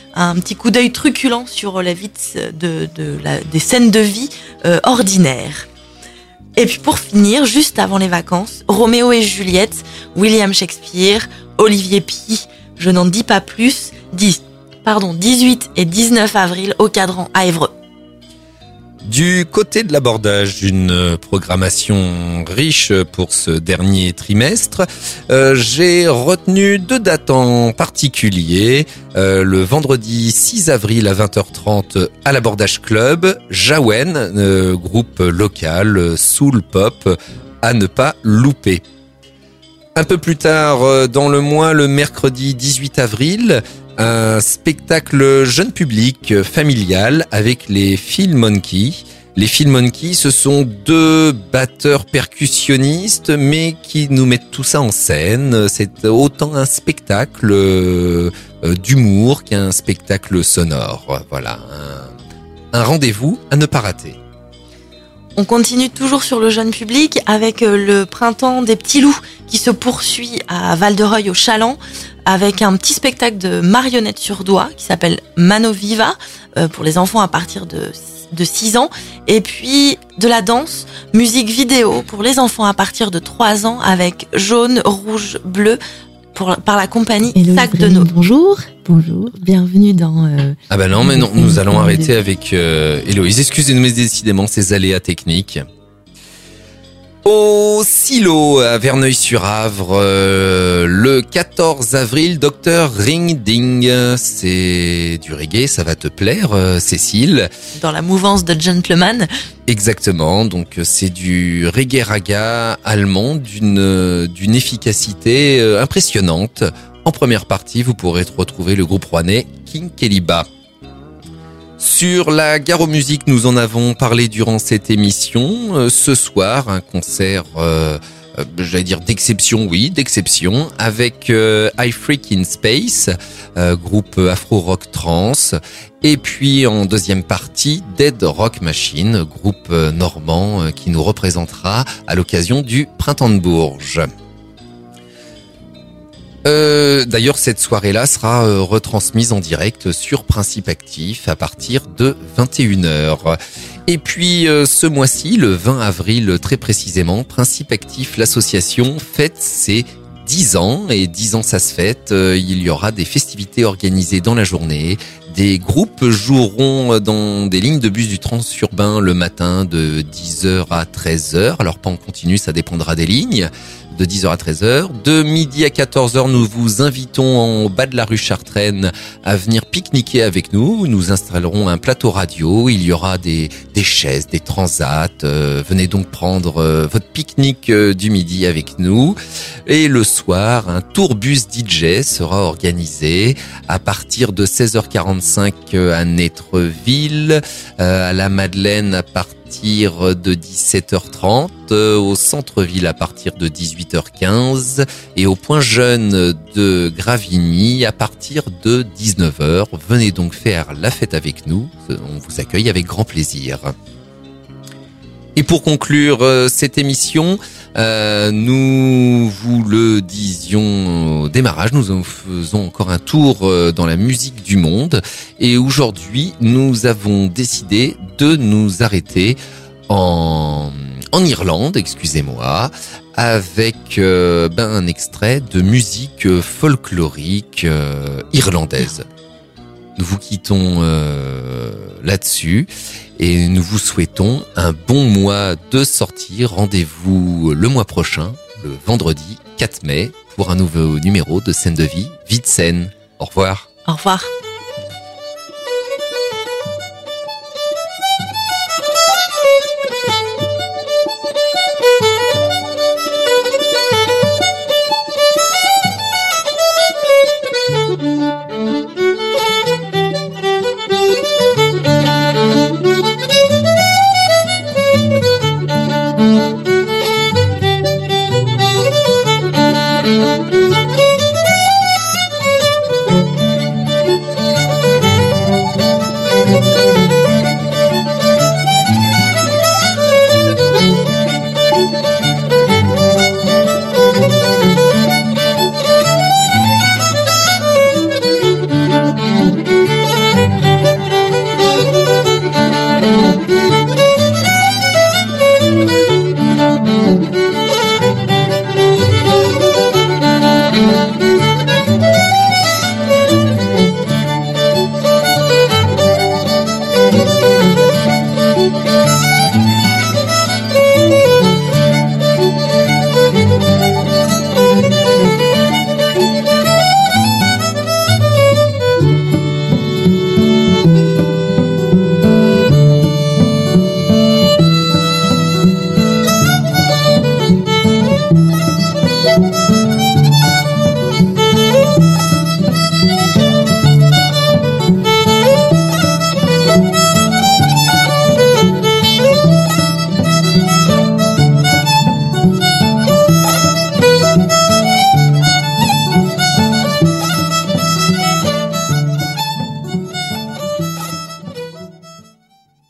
un petit coup d'œil truculent sur la vie de, de la, des scènes de vie euh, ordinaires. Et puis pour finir, juste avant les vacances, Roméo et Juliette, William Shakespeare, Olivier Py, je n'en dis pas plus, dix, pardon, dix-huit et dix-neuf avril au Cadran à Évreux. Du côté de l'abordage d'une programmation riche pour ce dernier trimestre, euh, j'ai retenu deux dates en particulier. Euh, le vendredi six avril à vingt heures trente à l'Abordage Club, Jawen, euh, groupe local soul pop à ne pas louper. Un peu plus tard dans le mois, le mercredi dix-huit avril, un spectacle jeune public familial avec les Phil Monkeys. Les Phil Monkeys, ce sont deux batteurs percussionnistes, mais qui nous mettent tout ça en scène. C'est autant un spectacle euh, d'humour qu'un spectacle sonore. Voilà, un, un rendez-vous à ne pas rater. On continue toujours sur le jeune public avec le printemps des petits loups qui se poursuit à Val-de-Reuil au Chaland avec un petit spectacle de marionnettes sur doigts qui s'appelle Mano Viva euh, pour les enfants à partir de, de six ans et puis de la danse, musique vidéo pour les enfants à partir de trois ans avec jaune, rouge, bleu pour, par la compagnie Hello, Sac de Nos. Bonjour. Bonjour, bienvenue dans... Euh, ah ben non, mais non, nous allons arrêter avec euh, Héloïse. Excusez-nous, mais décidément, ces aléas techniques. Au Silo, à Verneuil-sur-Avre, euh, le quatorze avril, Docteur Ring Ding. C'est du reggae, ça va te plaire, euh, Cécile. Dans la mouvance de Gentleman. Exactement, donc c'est du reggae raga allemand d'une d'une efficacité impressionnante. En première partie, vous pourrez retrouver le groupe rouennais King Keliba. Sur la Garo Musique, nous en avons parlé durant cette émission. Euh, ce soir, un concert, euh, euh, j'allais dire d'exception, oui, d'exception, avec euh, I Freak in Space, euh, groupe afro-rock trance. Et puis en deuxième partie, Dead Rock Machine, groupe euh, normand euh, qui nous représentera à l'occasion du Printemps de Bourges. Euh, d'ailleurs, cette soirée-là sera euh, retransmise en direct sur Principe Actif à partir de vingt et une heures. Et puis, euh, ce mois-ci, le vingt avril très précisément, Principe Actif, l'association, fête ses dix ans. Et dix ans, ça se fête. Euh, il y aura des festivités organisées dans la journée. Des groupes joueront dans des lignes de bus du transurbain le matin de dix heures à treize heures. Alors, pas en continu, ça dépendra des lignes. De dix heures à treize heures. De midi à quatorze heures, nous vous invitons en bas de la rue Chartraine à venir pique-niquer avec nous. Nous installerons un plateau radio. Il y aura des, des chaises, des transats. Euh, venez donc prendre euh, votre pique-nique euh, du midi avec nous. Et le soir, un tourbus D J sera organisé à partir de seize heures quarante-cinq à Nétreville, euh, à la Madeleine à partir de dix-sept heures trente, au centre-ville à partir de dix-huit heures quinze et au point jeune de Gravigny à partir de dix-neuf heures. Venez donc faire la fête avec nous, on vous accueille avec grand plaisir. Et pour conclure euh, cette émission, euh, nous vous le disions au démarrage, nous faisons encore un tour euh, dans la musique du monde. Et aujourd'hui, nous avons décidé de nous arrêter en, en Irlande, excusez-moi, avec euh, ben, un extrait de musique folklorique euh, irlandaise. Nous vous quittons euh, là-dessus et nous vous souhaitons un bon mois de sortie. Rendez-vous le mois prochain, le vendredi quatre mai, pour un nouveau numéro de Scène de Vie, Vie de Scène. Au revoir. Au revoir.